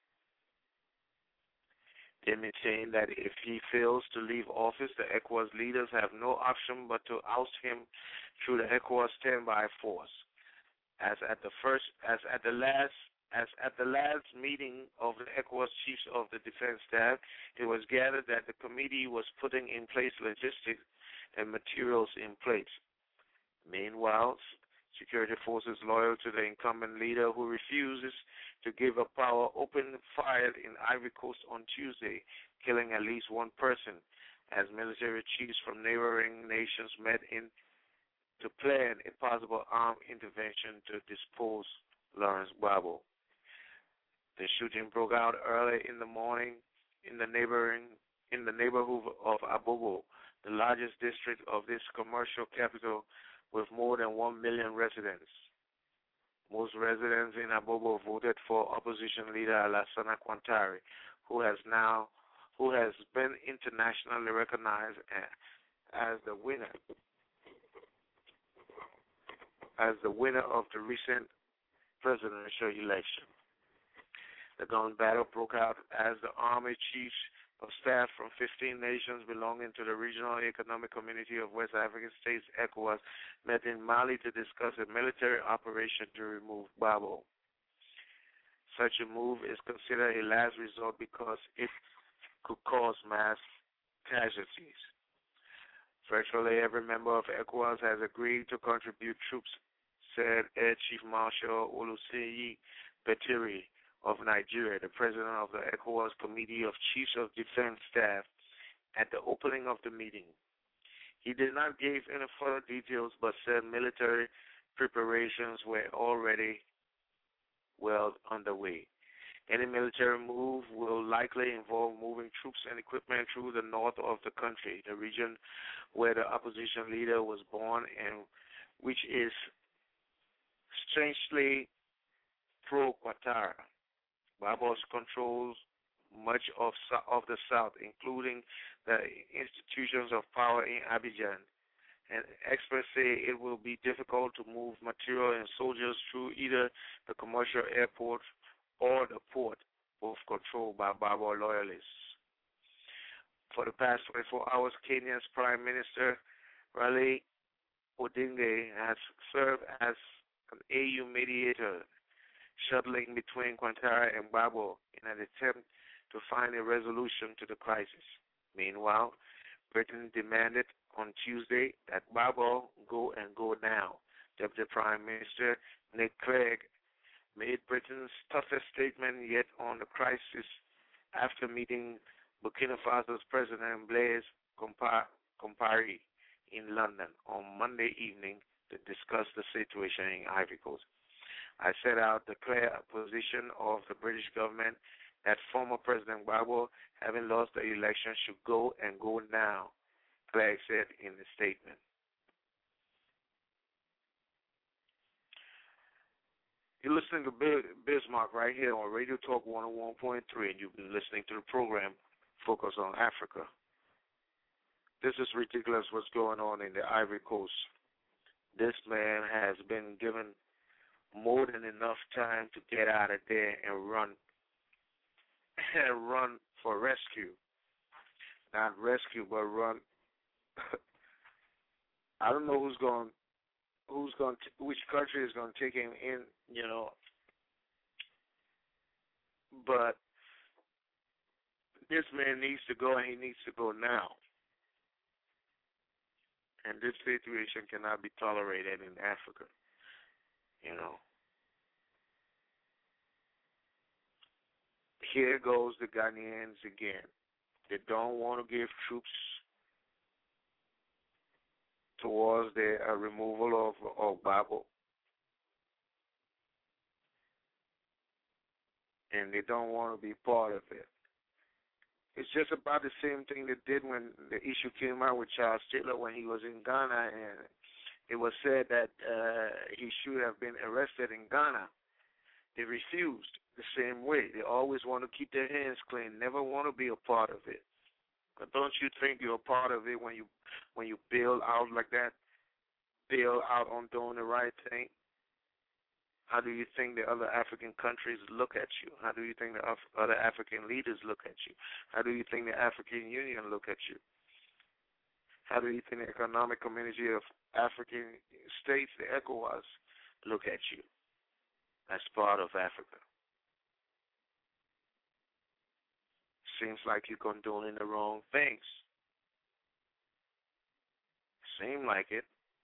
Speaker 3: They maintain that if he fails to leave office, the ECOWAS leaders have no option but to oust him through the ECOWAS standby force. As at the first, as at the last, as at the last meeting of the ECOWAS Chiefs of the Defense Staff, it was gathered that the committee was putting in place logistics and materials in place. Meanwhile, security forces loyal to the incumbent leader, who refuses to give up power, opened fire in Ivory Coast on Tuesday, killing at least one person, as military chiefs from neighboring nations met in to plan a possible armed intervention to dispose Laurent Gbagbo. The shooting broke out early in the morning in the neighboring in the neighborhood of Abobo, the largest district of this commercial capital, with more than one million residents. Most residents in Abobo voted for opposition leader Alassane Ouattara, who has now, who has been internationally recognized as the winner, as the winner of the recent presidential election. The gun battle broke out as the Army chiefs of staff from fifteen nations belonging to the Regional Economic Community of West African States, ECOWAS, met in Mali to discuss a military operation to remove Gbagbo. Such a move is considered a last resort because it could cause mass casualties. Virtually every member of ECOWAS has agreed to contribute troops, said Air Chief Marshal Oluseyi Betiri of Nigeria, the president of the ECOWAS Committee of Chiefs of Defense Staff, at the opening of the meeting. He did not give any further details, but said military preparations were already well underway. Any military move will likely involve moving troops and equipment through the north of the country, the region where the opposition leader was born and which is strangely pro-Ouattara. Gbagbo controls much of of the south, including the institutions of power in Abidjan. And experts say it will be difficult to move material and soldiers through either the commercial airport or the port, both controlled by Gbagbo loyalists. For the past twenty-four hours, Kenya's Prime Minister Raila Odinga has served as an A U mediator, shuttling between Ouattara and Gbagbo in an attempt to find a resolution to the crisis. Meanwhile, Britain demanded on Tuesday that Gbagbo go and go now. Deputy Prime Minister Nick Clegg made Britain's toughest statement yet on the crisis after meeting Burkina Faso's President Blaise Compaoré in London on Monday evening to discuss the situation in Ivory Coast. I set out the clear position of the British government that former President Gbagbo, having lost the election, should go and go now, Clegg said in the statement. You're listening to Bismarck right here on Radio Talk one oh one point three, and you've been listening to the program Focus on Africa. This is ridiculous what's going on in the Ivory Coast. This man has been given more than enough time to get out of there and run and run for rescue. Not rescue, but run. I don't know who's going, who's going, to, which country is going to take him in, you know. But this man needs to go, and he needs to go now. And this situation cannot be tolerated in Africa, you know. Here goes the Ghanaians again. They don't want to give troops towards the uh, removal of, of Gbagbo. And they don't want to be part of it. It's just about the same thing they did when the issue came out with Charles Taylor when he was in Ghana, and it was said that uh, he should have been arrested in Ghana. They refused the same way. They always want to keep their hands clean, never want to be a part of it. But don't you think you're a part of it when you when you bail out like that, bail out on doing the right thing? How do you think the other African countries look at you? How do you think the other African leaders look at you? How do you think the African Union look at you? How do you think the Economic Community of African States, the ECOWAS, look at you as part of Africa? Seems like you're condoning the wrong things. Seem like it.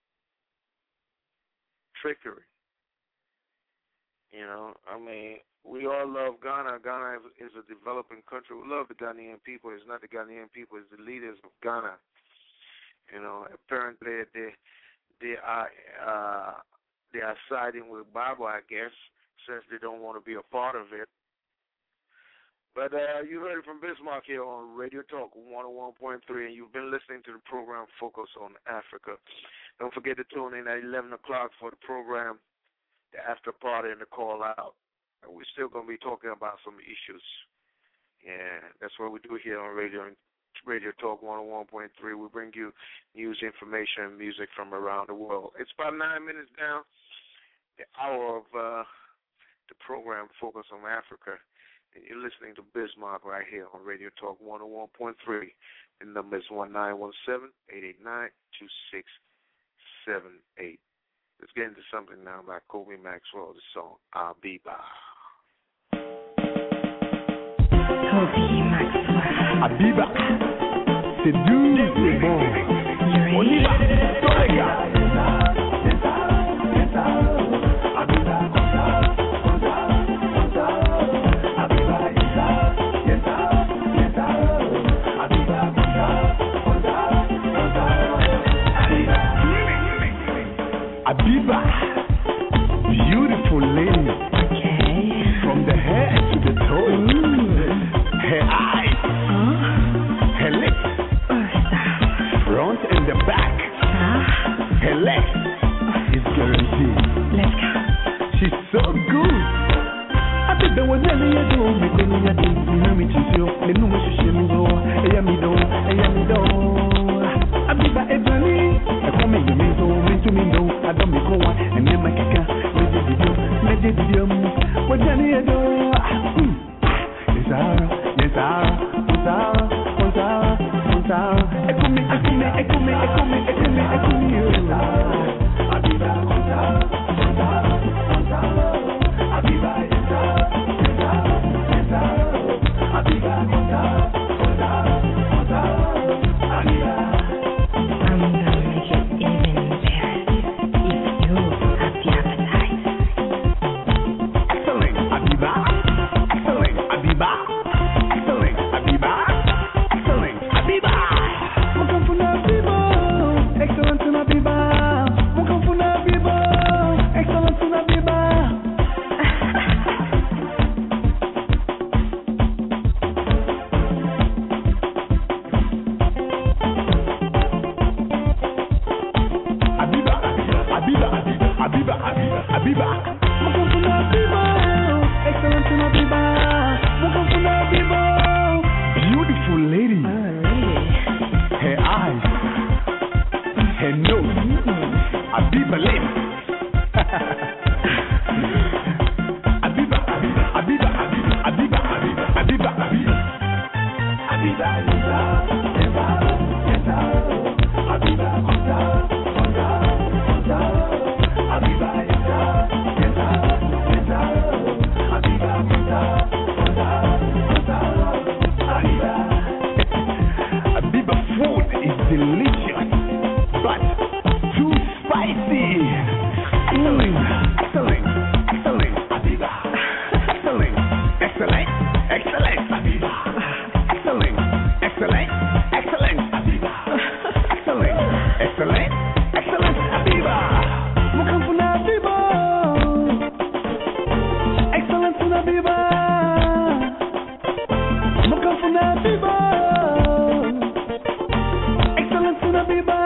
Speaker 3: Trickery. You know, I mean, we all love Ghana. Ghana is a developing country. We love the Ghanaian people. It's not the Ghanaian people. It's the leaders of Ghana. You know, apparently they they are uh, they are siding with Gbagbo, I guess, since they don't want to be a part of it. But uh, you heard it from Bismarck here on Radio Talk one oh one point three, and you've been listening to the program Focus on Africa. Don't forget to tune in at eleven o'clock for the program, the after party and the call out. And we're still going to be talking about some issues. Yeah, that's what we do here on Radio Radio Talk one oh one point three. We bring you news, information, and music from around the world. It's about nine minutes down, the hour of uh, the program Focus on Africa. And you're listening to Bismarck right here on Radio Talk one oh one point three. The number is one nine one seven, eight eight nine, two six seven eight. Let's get into something now by Kobe Maxwell, the song Abiba.
Speaker 1: Kobe Maxwell.
Speaker 5: Abiba, c'est dur, c'est bon. On y va, tous les gars. Abiba, Abiba, beautiful lady.
Speaker 1: Okay.
Speaker 5: From the head to the toes. Mm. Her eyes, huh? Her lips, uh, front and the back. Uh, her legs is guaranteed.
Speaker 1: Let's go.
Speaker 5: She's so good. I think there was nearly a door. Me couldn't get it. Me know me choose you. Me know me should me go. Eya me do, eya me do. Abiba Ebony. I come in me do, me to me do. I don't be go on. And then my kaka. Me did video, me did video. What nearly a door. Yes, Sarah, yes, Sarah, Sarah, Sarah, Sarah. Echo me, echo me, echo me, echo me, echo me, echo me. Abiba, Sarah, Sarah, Sarah. Abiba, Sarah, Sarah, Sarah. Abiba, Sarah, Sarah, Sarah. Abiba.
Speaker 1: I'm gonna make it even better if you have the appetite.
Speaker 5: Excellent, Abiba. Excellent, Abiba. Excellent, Abiba. Excellent, Abiba. Welcome to Abiba. Excellent to Abiba. Welcome to Abiba. Excellent to Abiba. Abiba, Abiba, Abiba. Welcome to Abiba. Excellent to Abiba. Welcome to Abiba. Beautiful lady.
Speaker 1: Oh, lady.
Speaker 5: Her eyes, her nose, Abiba lips. Abiba, Abiba, Abiba, Abiba, Abiba, Abiba, Abiba, Abiba. Abiba, Abiba, Abiba, Abiba, Abiba. Abiba, Abiba food is delicious, but too spicy. Excellent, excellent, excellent, Abiba. Excellent, excellent, excellent, Abiba. Excellent, excellent, excellent, Abiba. Excellent, excellent, excellent, Abiba. Welcome to Abiba. Excellent to Abiba. Welcome to Abiba. Excellent to Abiba.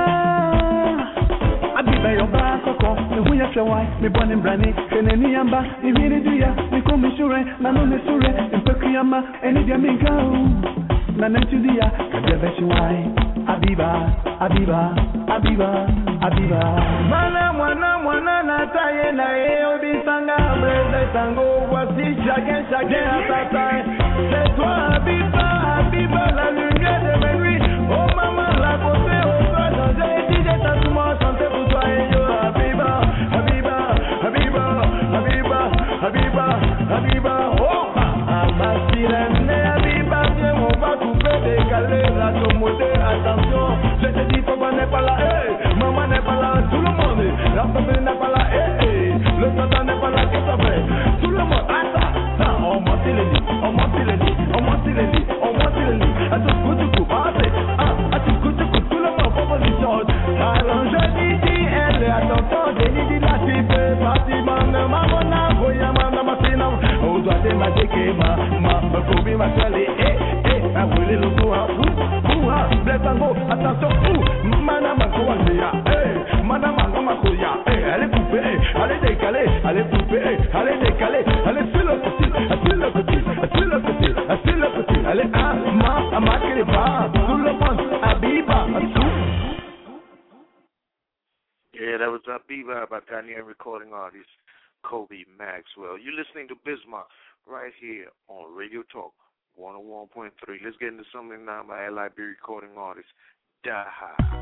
Speaker 5: Abiba yoba koko, me huya flewa, me born in brani, keneni yamba, me hiri duya, me komi shure, na no me sure, impeki yamba, eni dia minka na nentu dia, kabia beshi wai. Abiba, Abiba, Abiba, Abiba. Mana mwana mwana na taye na e obisanga breze tango voici chacun chacun à sa taille. C'est toi Abiba, Abiba la lumière de mes nuits. Oh maman la beauté au feu dans j'ai dit j'ai tant souvent chanté pour toi et yo Abiba, Abiba, Abiba, Abiba, Abiba, Abiba. Oh ah ma sirène Abiba viens on va couper décaler la tomodée. Attention, je te dis papa n'est pas là, hey. Maman n'est pas là, tout le monde, la famille n'est pas là, hey, hey. Le soldat n'est pas là, qu'est-ce que ça fait? Tout le monde, attends, ah, on monte les lits, on monte les lits, on monte les lits, on monte les lits, à tout coup, tout coup, passez, ah, à tout coup, tout coup, tout le monde, pour position, alors je dis, dis, elle, attention, j'ai dit, dis, la type, Fatima, maman, na, voya, maman, ma fille, on doit démarrer, ma, ma, ma, Kobe, ma chérie, eh, eh, ah, vous voulez le coup, ah, ouh, ouh, ah, blesse un mot, attention, ouh, madame, comment c'est, eh, madame, comment c'est, eh, elle est coupée, elle est décalée, elle est coupée, elle est décalée, elle est sur le côté, sur le côté, sur le côté, sur le côté, elle est à ma, à ma, qu'elle est pas, tout le monde, Abiba, tout.
Speaker 3: Yeah, that was Abiba by Ghanaian recording artist Kobe Maxwell. You're listening to Bismarck right here on Radio Talk one oh one point three. Let's get into something now by L I B recording artist, Daha.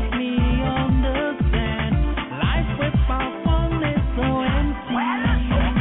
Speaker 4: Well,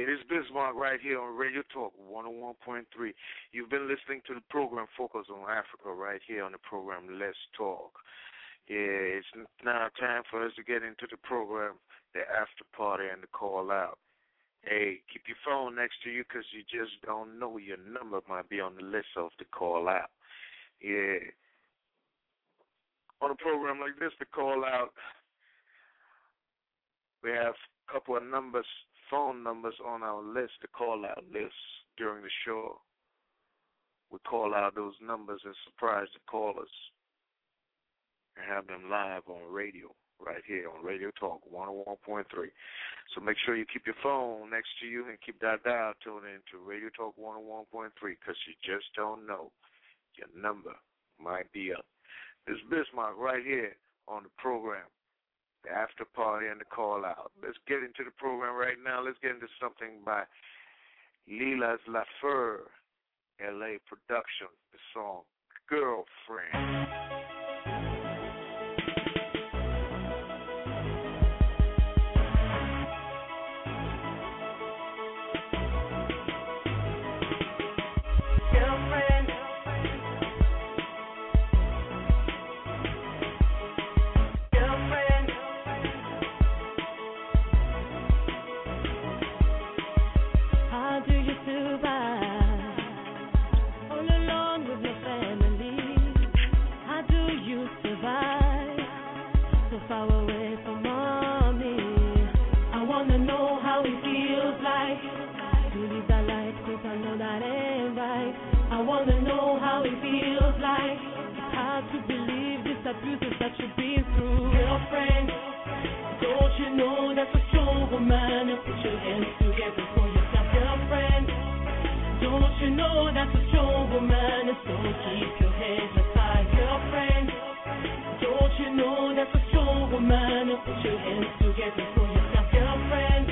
Speaker 3: Yeah, this is Bismarck right here on Radio Talk one oh one point three. You've been listening to the program Focus on Africa right here on the program Let's Talk. Yeah, it's now time for us to get into the program, the after party and the call out. Hey, keep your phone next to you because you just don't know your number might be on the list of the call out. Yeah. On a program like this, the call out, we have a couple of numbers, phone numbers on our list, the call out list during the show. We call out those numbers and surprise the callers and have them live on radio right here on Radio Talk one oh one point three. So make sure you keep your phone next to you and keep that dial tuned into Radio Talk one oh one point three because you just don't know. Your number might be up. This is Bismarck right here on the program, the after party and the call out. Let's get into the program right now. Let's get into something by Lilas Lafeur, L A production, the song Girlfriend.
Speaker 4: Abuses that you've been through. Girlfriend, don't you know that's a strong woman? Put your hands together for yourself. Girlfriend, don't you know that's a strong woman? So keep your head up high. Girlfriend, don't you know that's a strong woman? Put your hands together for yourself. Girlfriend,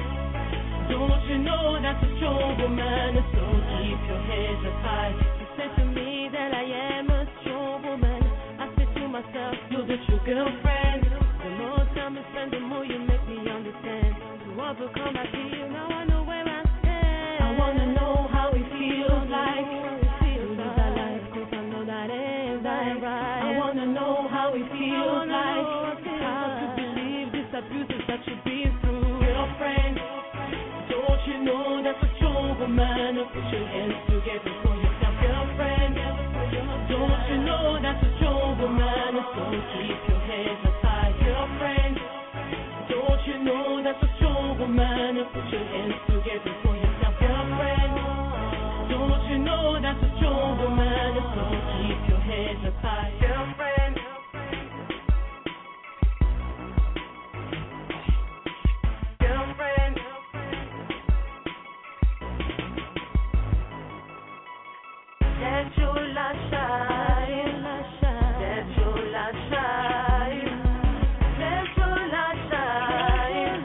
Speaker 4: don't you know that's a strong woman? So keep your head up high. You said to me that I am a strong woman. Myself, you're the true girlfriend. The more time we spend, the more you make me understand. To overcome, I feel now I know where I stand. I wanna know how it feels like to lose our life, 'cause I know that ain't right. I wanna know how it feels like how to believe this abuses that you've been through. Girlfriend, don't you know that's a strong woman? Put your hands together for yourself, girlfriend. Don't you know that's a strong woman? So keep your head up high, girlfriend. Don't you know that's a strong woman? Put your hands together for yourself, girlfriend. Don't you know that's a strong woman? So keep your head up high, girlfriend. Girlfriend. Let your light shine. Let your light shine. Let your light shine.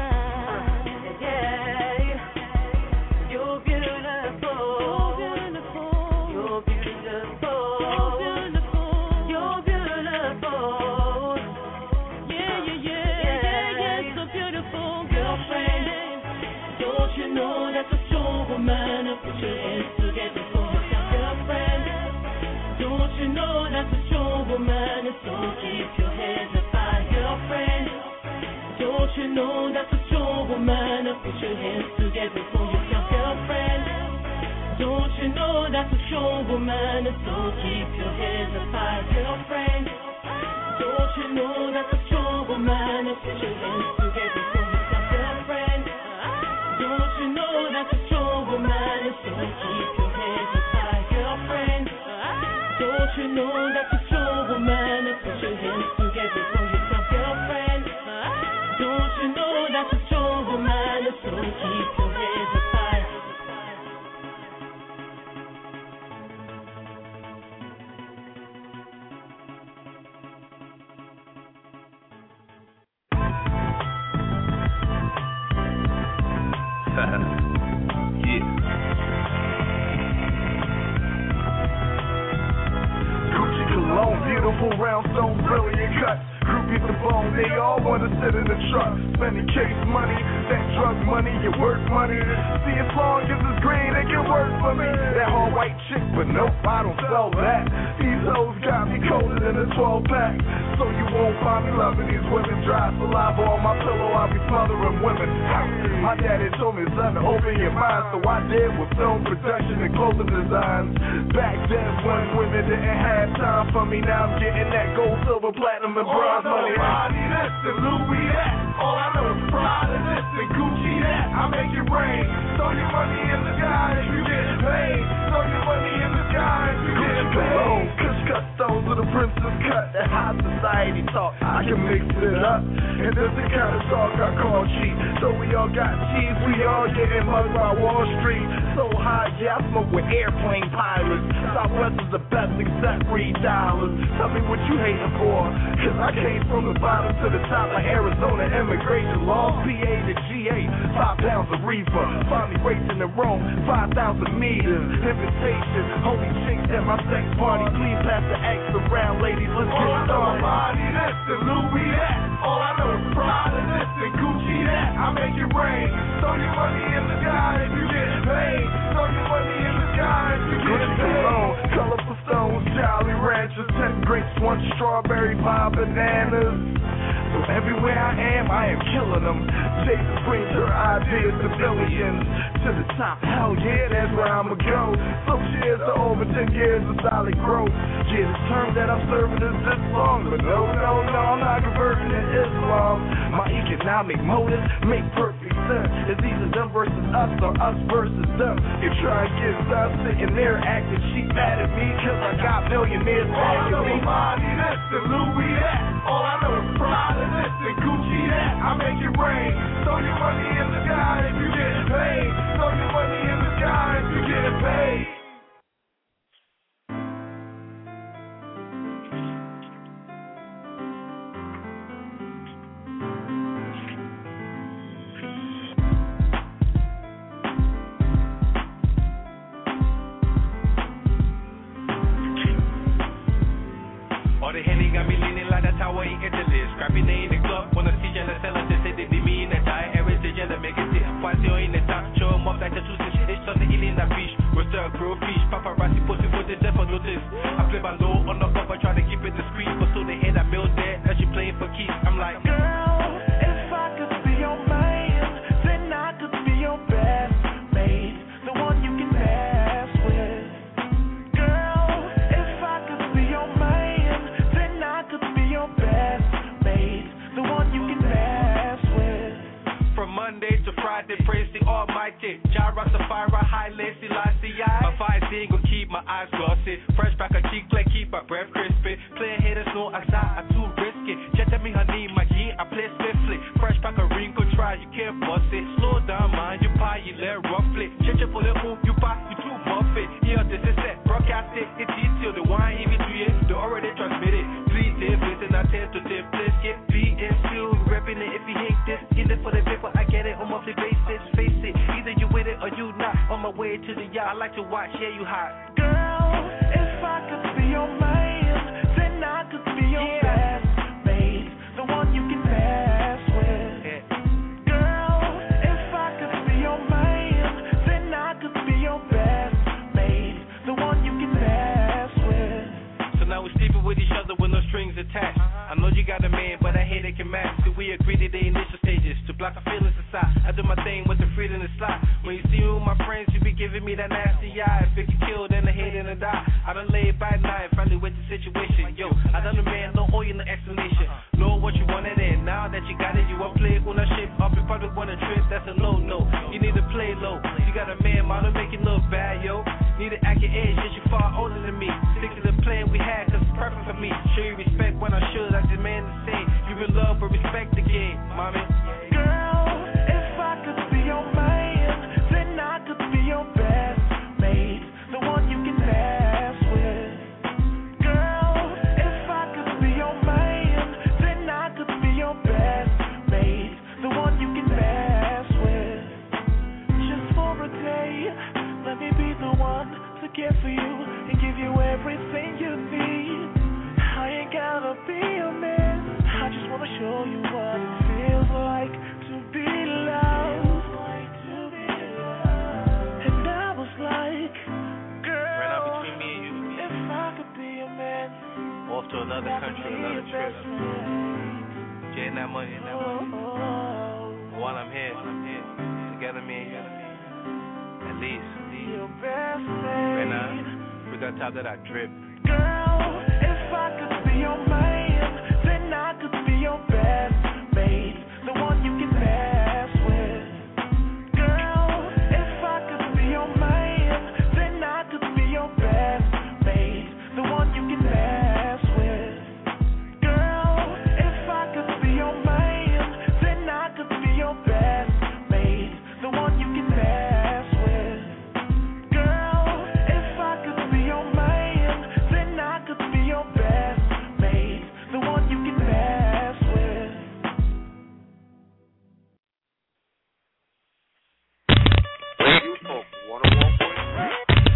Speaker 4: Yeah. You're beautiful. You're beautiful. You're beautiful. Yeah, yeah, yeah, yeah, yeah. So beautiful, girlfriend. Don't you know that's a strong woman? Put your hands together for yourself, girlfriend. Don't you know that's a strong woman? So keep your head up high, girlfriend. Don't you know that's a strong woman? Put your hands together for yourself, girlfriend. Don't you know that's a strong woman? So keep your head up high, girlfriend. Don't you know that's a strong woman? Put your hands together for yourself, girlfriend. Don't you know that's a strong woman? So keep your head up high, girlfriend. Don't you know that's a strong woman? Put your hands together for yourself, girlfriend. Don't you know that's a strong woman? So keep your head up high.
Speaker 5: Yeah. Gucci cologne, beautiful round stone, brilliant cuts. Group beat the bone. They all wanna sit in the truck, spending case money, that drug money, your work money. See, as long as it's green, it can work for me. That hard white chick, but nope, I don't sell that. These hoes got me colder than a twelve pack. So you won't find me loving these women. Dry saliva on my pillow, I'll be smothering women. My daddy told me, son, to open your mind. So I did with film production and clothing designs. Back then when women didn't have time for me, now I'm getting that gold, silver, platinum, and bronze money. All I know is this and Louis that. All I know is Prada this and Gucci that. I make it rain. Throw your money in the sky if you getting paid. Throw your money in the sky if you getting paid. Kush customs with a princess cut. That high society talk, I can mix it up. And this the kind of talk I call cheap. So we all got cheese, we all getting mugged by Wall Street. So high, yeah, I smoke with airplane pilots. Southwest is the best except three dollars. Tell me what you hating for, cause I came from the bottom to the top like Arizona immigration laws. P A to G A, five pounds of reefer. Finally racing in Rome, five thousand meters. Invitation, holy chicks at my sex party. Please pass the X around, ladies, let's get started. All I know is body this and Louis that. All I know is Prada this and Gucci that. I make it rain. Throw your money in the sky if you getting paid. Throw your money in the sky if you getting paid. Colorful stones, Jolly Ranchers, ten grapes, one strawberry, five bananas. So everywhere I am, I am killing them. Jason brings her ideas to billions. To the top, hell yeah, that's where I'ma go. So cheers to over ten years of solid growth. Yeah, the term that I'm serving is this long. But no, no, no, I'm not converting to Islam. My economic motives make perfect sense. It's either them versus us or us versus them. You try and get stuff sitting there acting cheap mad at me, cause I got millionaires back at me. All I know is this and Louis that. All I know is Prada this and Gucci that. I make it rain. Throw your money in the sky if you getting paid. Throw your money in the sky if you getting paid.
Speaker 8: All the Henny got me leaning like that tower in Italy. Scrappy name in the club, wanna see you tell us they say they did me in the tie. Every stage you make it sit. Fancy in the top, show them up like the two six. It's on the hill in the beach. Roast a grill fish, paparazzi posting footage just for notice. I play my low on the cover, try to keep it discreet. But so they hear that mill there, that she playing for keeps. I'm like,
Speaker 4: girl, if I could be your man, then I could be your best mate, the one you can pass with. Girl, if I could be your man, then I could be your best mate, the one you can pass with.
Speaker 8: from Monday to Friday, praise the Almighty. Jah Rastafari, high lacy, lasty eye. My five ain't gon' keep my eyes glossy. Fresh back a cheek, like keep my breath crispy. Play haters know I I too risky. Just tell me her name, my G, I play swiftly. Fresh back a ring, go try, you can't bust it. Slow down, mind you pie, you let roughly. Check your for the move, you pass, you too buffet. Here, this is set, broadcast it, it's detail. The wine, even do it, they already transmitted. Three tips, listen, I tend to tip, let's get B and still repping it. If you hate this, in it for the paper, I get it on monthly basis. Face it, either you with it or you not. On my way to the yacht, I like to watch, yeah, you hot.
Speaker 4: Girl, if I could be your man, then I could be your yeah. best mate, the one you can pass with. Yeah. Girl, if I could be your man, then I could be your best mate, the one you can pass with.
Speaker 8: So now we're sleeping with each other with no strings attached. I know you got a man, but I hate it can match. So we agreed to the initial stages to block our feelings aside. I do my thing with the freedom to slide. When you see me with my friends, you be giving me that nasty eye. If it can kill, then I hate it and die. I done laid by night, finally with the situation. Yo, I done the man, no oil, no explanation. Know what you wanted and now that you got it, you want play on a ship. Up in public, want a trip, that's a no-no. You need to play low. You got a man, model, make it look bad, yo. Need to act your age, yes, you far older than me. Stick to the plan we had, cause it's perfect for me. Show you respect when I should, I demand the same. You in love, but respect the game, mommy.
Speaker 4: Girl, if I could be your man, then I could be your best mate, the one you can pass with. Girl, if I could be your man, then I could be your best mate, the
Speaker 8: with that top of that drip.
Speaker 4: Girl, if I could be your man, then I could be your best mate, the one you can pass with. Girl, if I could be your man, then I could be your best mate, the one you can pass with. Girl, if I could be your man, then I could be your best mate, the one you can pass with. Girl, if I could be your man, then I could be your best mate, the one you can pass with.
Speaker 3: Radio Talk one oh one point three.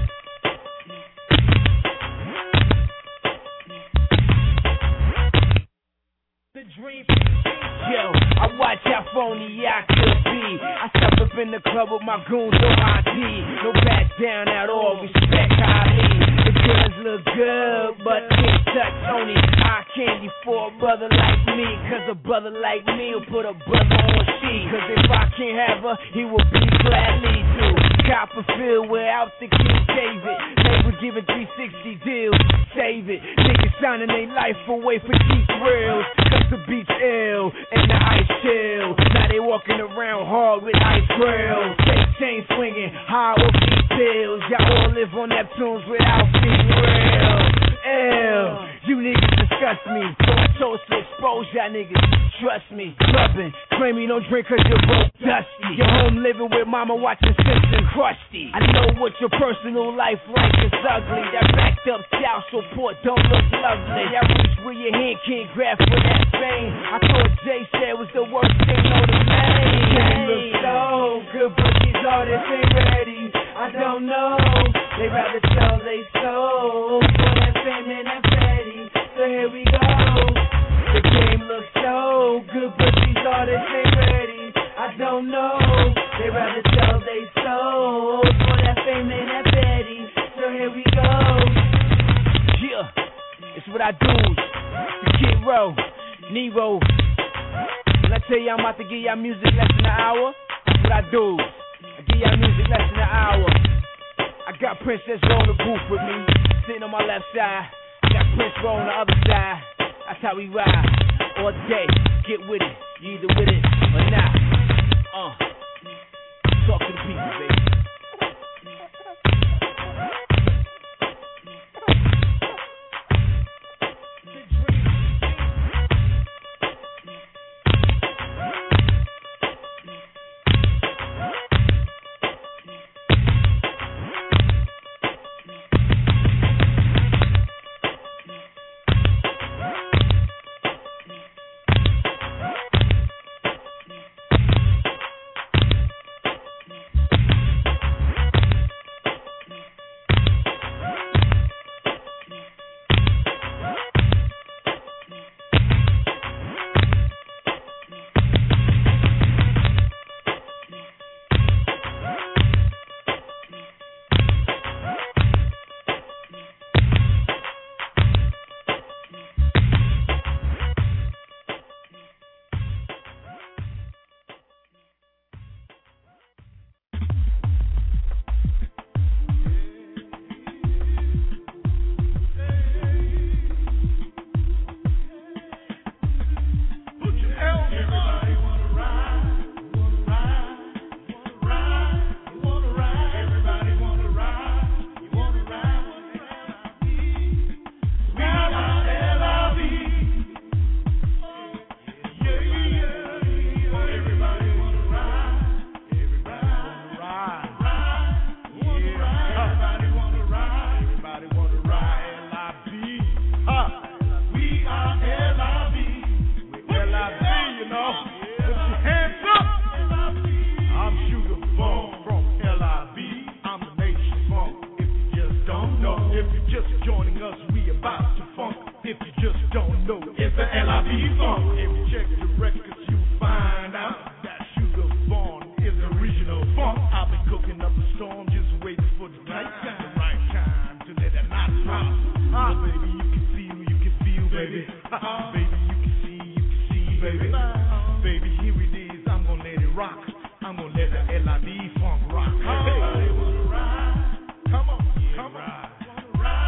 Speaker 7: The dream. Yo, I watch how phony I could be. I step up in the club with my goons, no I D. No back down at all, respect highly. The girls look good, but can't touch Tony. Eye candy for a brother like me, cause a brother like me will put a brother on she. Cause if I can't have her, he will be gladly to. Copperfield without the King David. They were giving three sixty deals, save it. Niggas signing their life away for cheap reels. Cause the beach ill and the ice chill. Now they walking around hard with ice grills. Fake chain swinging, high with big pills. Y'all all live on Neptunes without being real. Ew, you niggas disgust me. So I chose to expose y'all niggas. Trust me, clubbing, claim you don't drink cause you're broke dusty. You're home living with mama watching Simpson crusty. I know what your personal life like is ugly. That backed up child support don't look lovely. That reach where your hand can't grab for that fame. I thought Jay said was the worst thing on the name. Game looks so good, but these artists ain't ready. I don't know, they rather sell they soul for that fame and that fatty. So here we go. The game looks so good, but these artists ain't ready. I don't know, they rather sell they soul for that fame and that fatty. So here we go. Yeah, it's what I do. The Kid Row, Nero. When I tell you I'm about to give y'all music less than an hour, that's what I do. I give y'all music less than an hour. I got Princess Roll in the booth with me, sitting on my left side. I got Prince Roll on the other side. That's how we ride all day. Get with it, you either with it or not. Uh, talk to the people, baby.
Speaker 2: Everybody wanna ride. Come on, come on. Ride.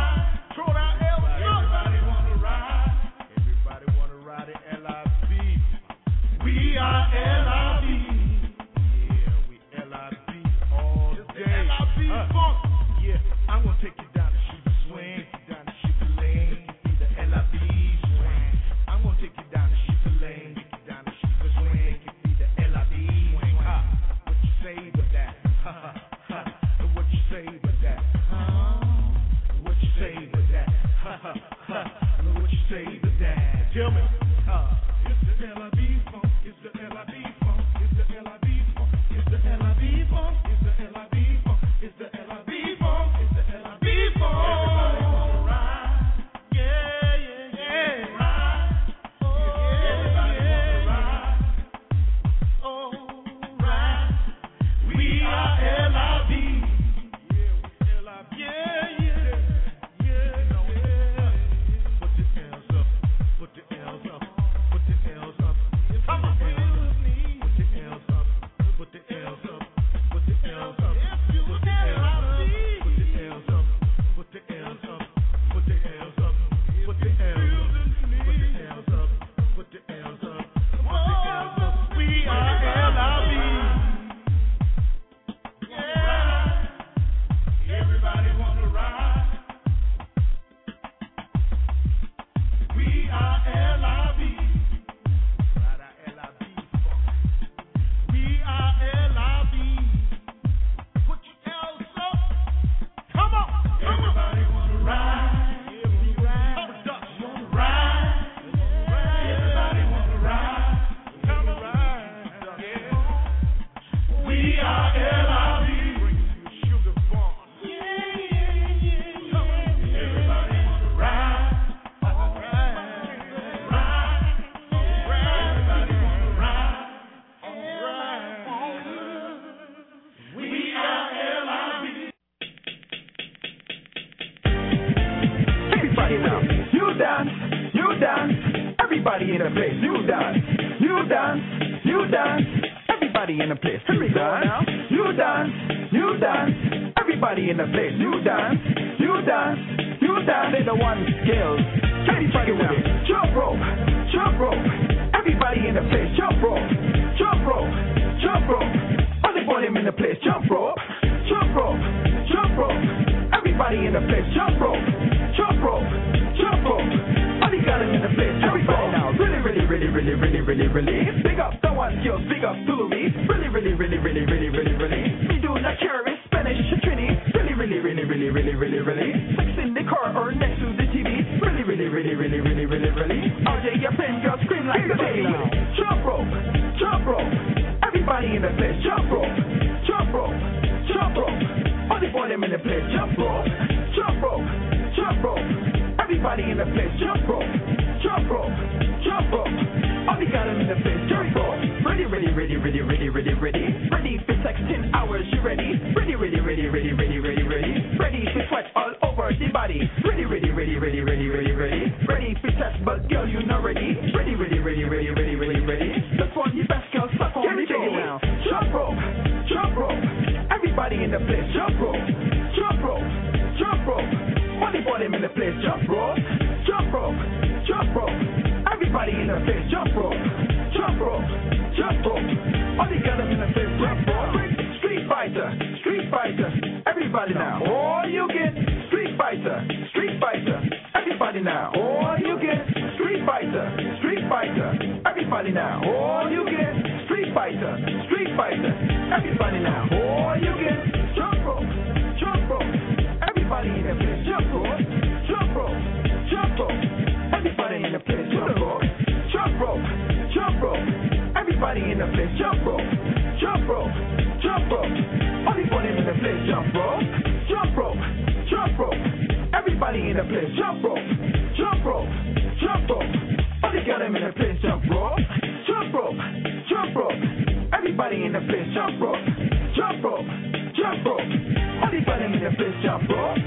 Speaker 7: Everybody in the place, you dance, you dance, you dance. Everybody in the place, you dance, you dance, you dance. Everybody in the place, you dance, you dance, you dance. They're the one skills. Everybody with it, jump rope, jump rope. Everybody in the place, jump rope, jump rope, jump rope. Only boy them in the place, jump rope, jump rope, jump rope. Everybody in the place, jump rope, jump rope, jump rope. Only got him in the place, everybody now. Really, really, really, really, really, really, really. Big up the one skills, big up to Louis. Really, really, really, really, really, really, really. We do not care in Spanish, Trini. Really, really, really, really, really, really, really. Sex in the car or next to the T V. Really, really, really, really, really, really, really. R J, your pen girl scream like a baby. Jump rope, jump rope. Everybody in the place, jump rope, jump rope, jump rope. Only boy them in the place, jump rope, jump rope, jump rope. Everybody in the place, jump rope, jump rope, jump rope. Only got him in the place, jump rope. Ready, ready, ready, ready, ready, ready, ready. Ready for sex ten hours, you ready? Ready, ready, ready, ready, ready, ready, ready. Ready to sweat all over the body. Ready, ready, ready, ready, ready, ready, ready. Ready for sex, but girl, you not ready. Ready, ready, ready, ready, ready, ready, ready. That's one the best girl, suck on the ball now. Jump rope, jump rope. Everybody in the place, jump rope, jump rope, jump rope. Only boy them in the place, jump rope, jump rope, jump rope. Everybody in the place, jump rope, jump rope, jump rope. Only got them in the place, jump rope. Street fighter, street fighter. Everybody now, all you get. Street fighter, street fighter. Everybody now, all you get. Street fighter, street fighter. Everybody now, all you get. Street fighter, street fighter. Everybody now, all you get. Jump rope, jump rope. Everybody in the place, jump rope, jump rope, jump rope. Everybody in the place, jump rope, jump rope, jump rope. Everybody in the place, jump rope, jump rope, jump rope. Everybody in the place, jump rope, jump rope, jump rope. Everybody in the place, jump rope, jump rope, jump rope. Only got him in the place, jump rope, jump rope, jump rope. Everybody in the place, jump rope, jump rope, jump rope. Only got him in the place, jump rope.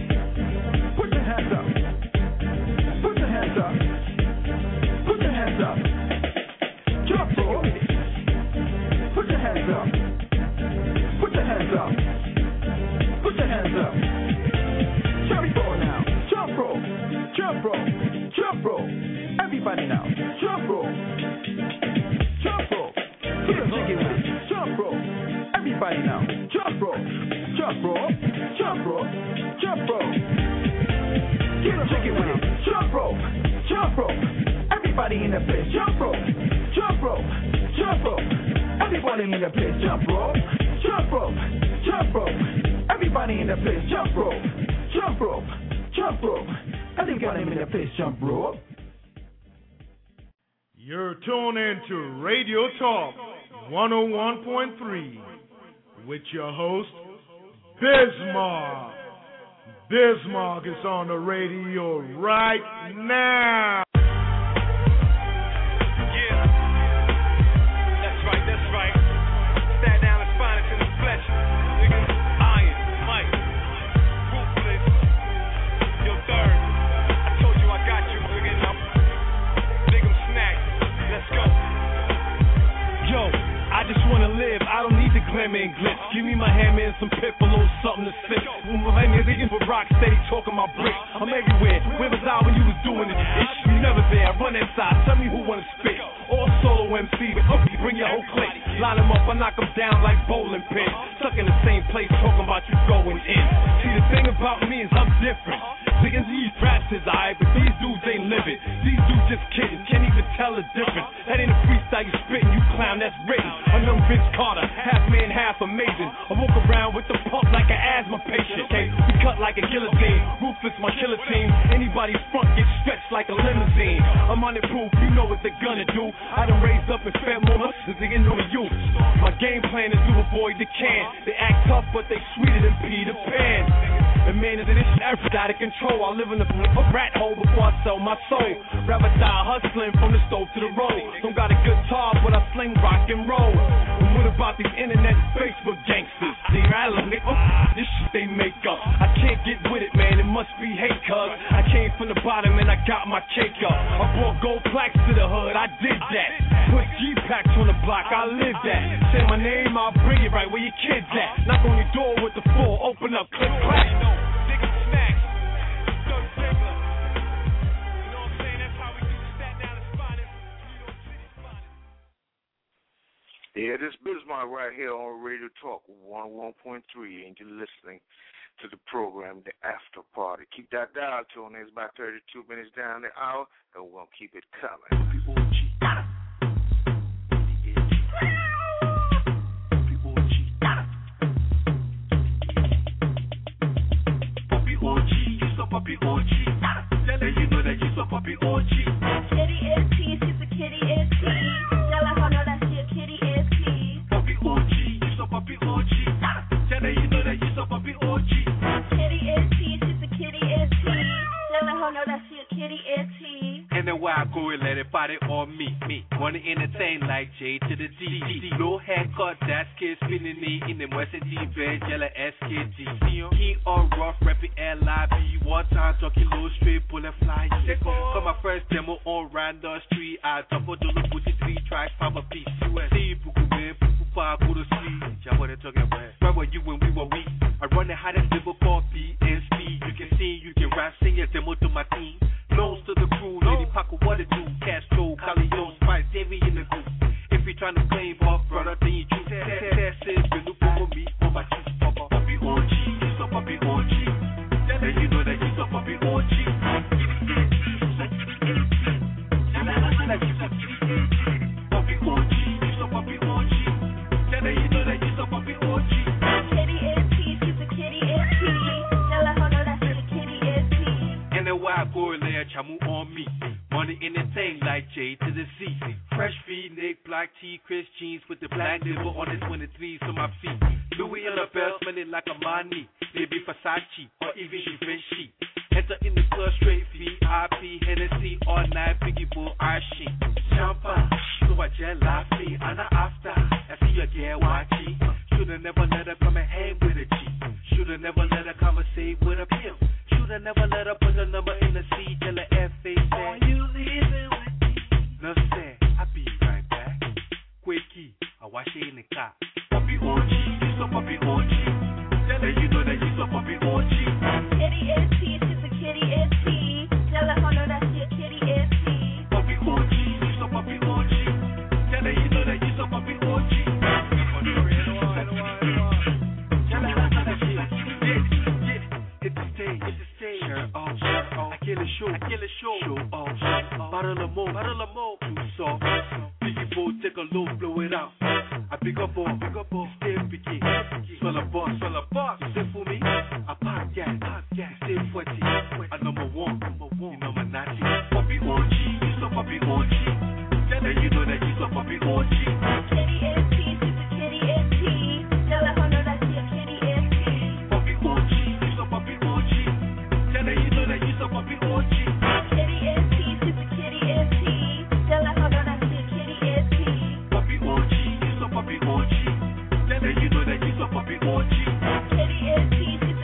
Speaker 7: Put your hands up. Put your hands up. Put your hands up. Jump rope. Put your hands up. Put your hands up. Put your hands up. Cherry ball now. Jump rope. Jump rope. Jump rope. Everybody now. Jump rope. Jump rope. Put a jiggy with it. Jump rope. Everybody now. Jump rope. Jump rope. Jump rope. Jump rope. Get jiggy with it. Jump rope. Jump rope. Everybody in the place. Jump rope. Jump rope. Jump rope. Everybody in the place. Jump rope. Jump rope. Jump rope. Everybody in the place. Jump rope. Jump rope. Jump rope. Everybody in the place. Jump rope.
Speaker 2: You're tuned in to Radio Talk one oh one point three with your host, Bismarck. Bismarck is on the radio right now.
Speaker 8: Yeah, that's right, that's right. Stand down and find it in the flesh. Nigga, Iron, Mike, Ruthless, yo, third. I told you I got you, nigga. Now, dig 'em snack. Let's go. Yo, I just wanna live. I don't need the glamour and glitz. Give me my hammer and some pip, a little something to sip. When my niggas digging for rock, steady talking my bricks. I'm everywhere. Where was I when you was doing it? Ish, you never there. Run inside. Tell me who wanna spit. All solo M C, but okay, bring your whole clique. Line them up, I knock them down like bowling pins. Stuck in the same place, talking about you going in. See, the thing about me is I'm different. Digging these raps is alright, but these dudes ain't living. These dudes just kidding, can't even tell the difference. That ain't a freestyle you spitting, you clown, that's written. I'm young Vince Carter, half man, half amazing. I walk around with the pump like an asthma patient. Okay, we cut like a guillotine. Ruthless, my killer team. Anybody's front gets stretched like a limousine. I'm on it proof, you know what they're gonna do. I done raised up and fed more than they get no youth. My game plan is to avoid the can. They act tough, but they sweeter than Peter Pan. The man is in this effort out of control. I live in a, a rat hole before I sell my soul. Rather die hustling from the stove to the road. Don't got a guitar, but I sling rock and roll. And what about these internet Facebook gangsters? They rattle nigga, this shit they make up. I can't get with it, man. It must be hate, cuz I came from the bottom and I got my cake up. I brought gold plaques to the hood, I did that. Put G-packs on the block, I lived that. Say my name, I'll bring it right where your kids at. Knock on your door with the four, open up, click, clack.
Speaker 3: Yeah, this Bismarck right here on Radio Talk one oh one point three, and you're listening to the program, The After Party. Keep that dial tune. It's about thirty-two minutes down the hour, and we're going to keep it coming.
Speaker 4: Puppy O G, tell her you know that you so puppy O G. Kitty is T, she's a kitty is T. Tell her how know that she a kitty is T. Puppy O G, you so puppy O G. Tell her you know that you so puppy O G. Kitty is T, she's a kitty is T. Tell her how know that she a kitty is T. And then why I go and let it party on me, me. Wanna entertain like J to the D. D. Low haircut, that's kid spinning knee in the Western D bed, yellow S K G. He all rough, rapping L I B. One time talking low straight, pull a fly. Got my first demo on Randall Street. I top of the put it three tracks, power piece. U S C, Puku Man, Puku Pa, go to sleep. Yeah, what they talking about? Where were you when we were weak? I run the hottest level called B and speed. You can sing, you can rap, sing your demo to my team. Loans to the crew, Lady Paco, what it do? Castro, Calio, Spice, Davey in the group. If you trying to claim off, brother, then you choose. Test it, been looking for me, for my cheese, papa. Puppy O G, you so puppy O G. Then you know that you so puppy O G. Puppy O G, you so puppy O G. Then you know that you so puppy O G. Kitty is T, she's a kitty is T. Tell her how know that she's a kitty is T. And then why I go and lay a chamu on me? Money in the tank like J to the C. Fresh feet, Nick, black tee, Chris jeans with the black label on the twenty-threes on my feet. Louis on the belt, smelling like a money. Maybe Versace or even Givenchy. Enter in the club straight V I P, Hennessy, all night, Biggie Bull, Archie. Champagne, so I just laugh me, and after, I see your girl watching. Shoulda never let her come and hang with a G. Shoulda never let her conversate with a pimp. Shoulda never let her put the number in the C, tell her F A say, are you leaving with me? No say, I'll be right back. Quickie, I wash it in the car. Puppy O G, you so puppy O G. Tell her you know that you so puppy O G. Kitty is T, she's a kitty is T. Tell her how know that she a kitty is T. Puppy O G, you so puppy O G. Tell her you know that you so puppy O G. Tell her how know that she a kitty is T. Hit the stage, hit the stage. Shirt off, shirt off. I kill a show, I kill a show. Show off, show off. Bottle of more, bottle of more. Too soft. Biggie Bull, take a load, blow it out. I pick up ball, pick up ball, stay picky. Swell a boss, swell a boss. You say for me, I pop gas, pop gas, stay sweaty. I number one, number one, you know my natty. Puppy O G, you so puppy O G. Tell her you know that you so puppy O G. Kitty is T, she's a kitty is T. Tell her how know that she a kitty is T. Puppy O G, you so puppy O G. Tell her you know that you so puppy O G. Kitty is T, she's a kitty is T. Tell her how know that she a kitty is T. Puppy O G, you so puppy O G. Tell her you know that you so puppy O G. Kitty is T, she's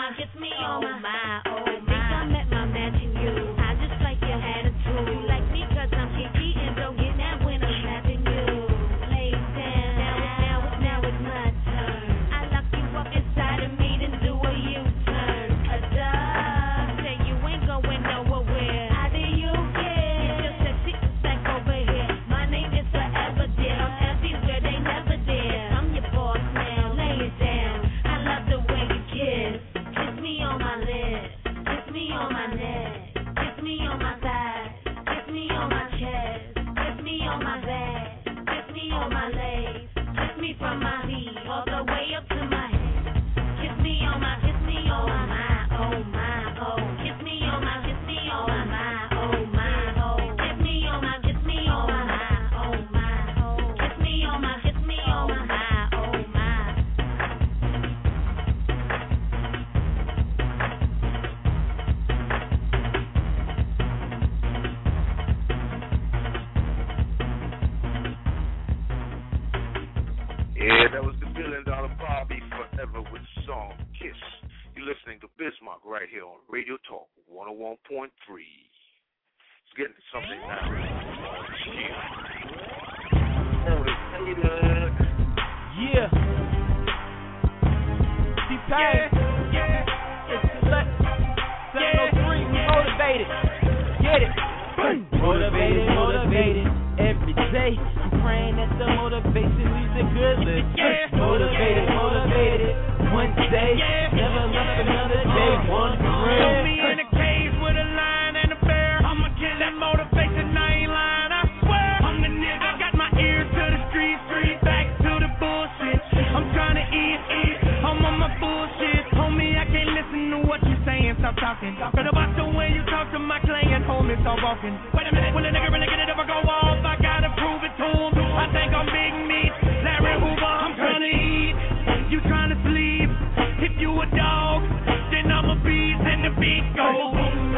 Speaker 9: my, kiss me on my, oh my. I think I met my match in you. I just like your attitude. You like me 'cause I'm kinky and don't get mad when I'm slapping you. Lay down, now it's now it's now it's my turn. I lock you up inside of me, then do a U-turn. A duh, say you ain't going nowhere. How do you get? Your sexy back over here. My name is forever dear. I'm everywhere they never did. I'm your boss now. Lay it down. I love the way you kiss. Kiss me on my lips. Kiss me on my neck. Kiss me on my thigh. Kiss me on my chest. Kiss me on my back. Kiss me on my legs. Kiss me from my feet all the way up to my head. Kiss me on my, kiss me on my, oh my, oh. Kiss me on my, kiss me on my, oh my, oh. Kiss me on my, kiss me on my, oh my, oh. Kiss me on my, kiss me on my, oh my.
Speaker 3: Yeah, that was the Billion Dollar Bobby Forever with the song Kiss. You're listening to Bismarck right here on Radio Talk one oh one point three. Let's get into something now. Motivated.
Speaker 7: Yeah. T-Pain.
Speaker 8: Yeah, yeah.
Speaker 7: It's select. seven oh three, we motivated. Get it. Motivated, motivated. Every day, I'm praying that the motivation leads to good living.
Speaker 8: Yeah.
Speaker 7: Motivated, motivated. One day, never left another day. One
Speaker 8: Put
Speaker 7: friend.
Speaker 8: me in a cage with a lion and a bear. I'ma kill that motivation, I ain't lying, I swear. I'm the nigga. I got my ears to the street, street back to the bullshit. I'm trying to eat, eat. I'm on my bullshit. Homie, I can't listen to what you saying. Stop talking. Better watch the way you talk to my client. Homie, stop walking. Wait a minute, will a nigga really get it if I go off? I gotta prove it to him. I think I'm big meat. Larry Hoover, I'm trying to eat. You trying to sleep. If you a dog, then I'm a beast and the beat goes.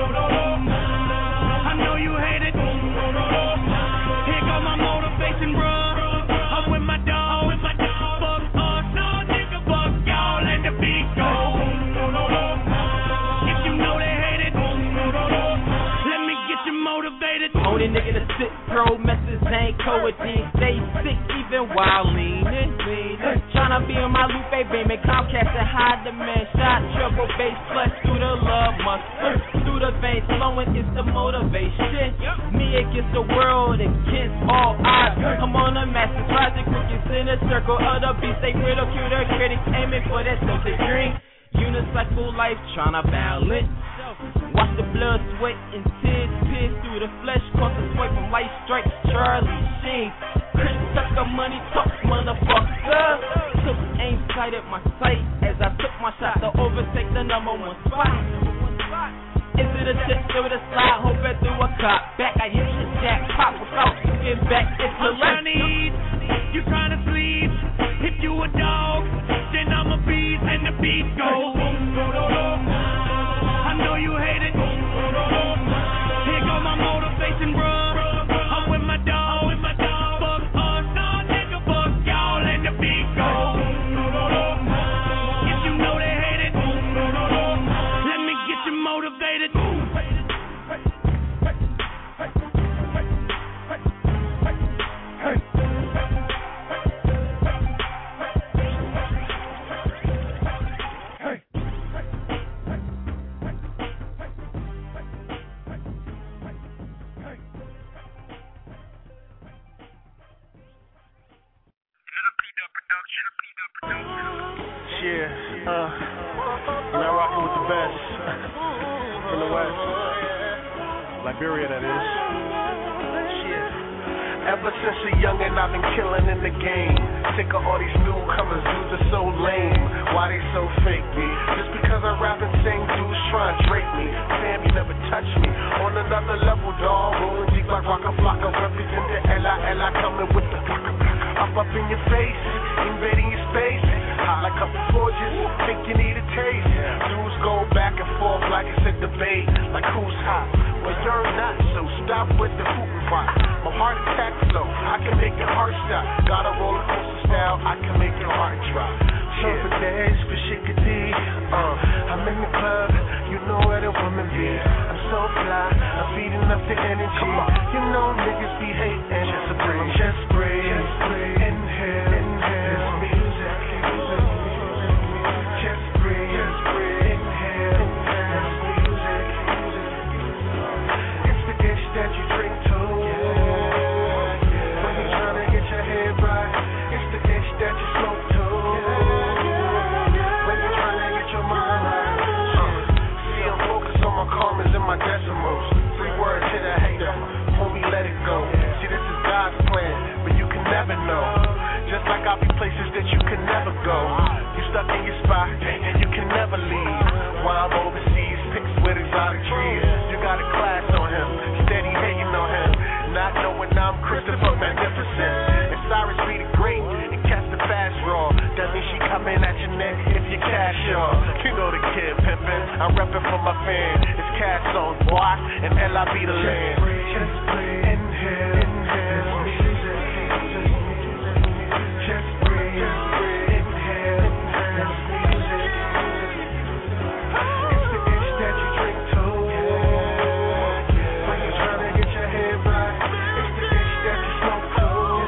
Speaker 8: I know you hate it. Here go my motivation, bruh. I'm with my dog. Fuck us, no nigga, fuck y'all and the beat goes. If you know they hate it, let me get you motivated.
Speaker 7: Only nigga to sit, throw messes, ain't codeine. Stay sick even while leaning. Tryna be on my Lupe, baby, Comcast and high demand. Shot, treble, bass, flesh through the love muscle. Through the veins, flowing is the motivation. Me against the world, against all odds. I'm on a massive project, crickets in a circle of the beast. They ridicule their critics, aiming for that something green. Unicycle life, tryna balance. Watch the blood, sweat, and tears pierce through the flesh. Cause the swipe from light strikes Charlie Sheen. Chris Tucker, money talk, motherfucker. Took aim, sighted my sight as I took my shot to overtake the number one spot. Is it a tip or a slide? Hope I threw a cop back. I hit the jack pop without looking back. It's a
Speaker 8: I'm trying to eat, you trying to sleep. If you a dog, then I'm a beast and the beat goes. I know you hate it. Here go my motivation, bruh. I'm with my dog. Fuck us, no nigga, fuck y'all and the beat goes. If you know they hate it, let me get you motivated.
Speaker 5: Yeah, uh, you're not rocking with the best from the West, Liberia, that is. Yeah. Ever since a youngin', I've been killing in the game. Sick of all these newcomers, dudes are so lame. Why they so fake, me? Just because I rap and sing, dudes trying to drape me. Fam, you never touch me. On another level, dawg. Rolling deep like Rocka Flocka, represent the L I L I, coming with the up up in your face, invading your space. Hot like a forges, think you need a taste. Dudes go back and forth like it's a debate, like who's hot. Well, you're not, so stop with the hoop and fight. My heart attack flow, I can make your heart stop. Got a roller coaster style, I can make your heart drop.
Speaker 10: talk for days, but she could be. Uh, I'm in the club, you know where the woman be. I'm so fly, I'm feeding up the energy. You know niggas be hating, just a breeze, just breathe, just breathe. Inhale, inhale, this music, just breathe, just breathe. Inhale, this music. It's the dish that you drink to. When you're trying to get your head right, it's the dish that you smoke to. Karmas in my decimals. Three words hit a hater. Homie, let it go. See, this is God's plan, but you can never know. Just like I'll be places that you can never go. You stuck in your spot, and you can never leave. While I'm overseas, pics with exotic trees. You got a class on him, steady hating on him. Not knowing I'm Christopher Magnificent. And Cyrus be the great, and catch the fast raw. That means she coming at your neck if you cash y'all. You know the kid pimpin', I'm reppin' for my fans. It's cash on boy, and L I be the land. Just breathe, inhale, inhale, music. Just breathe, just breathe, inhale, inhale, music. It's the itch that you drink to. When you're trying to get your head right, it's the itch that you smoke to.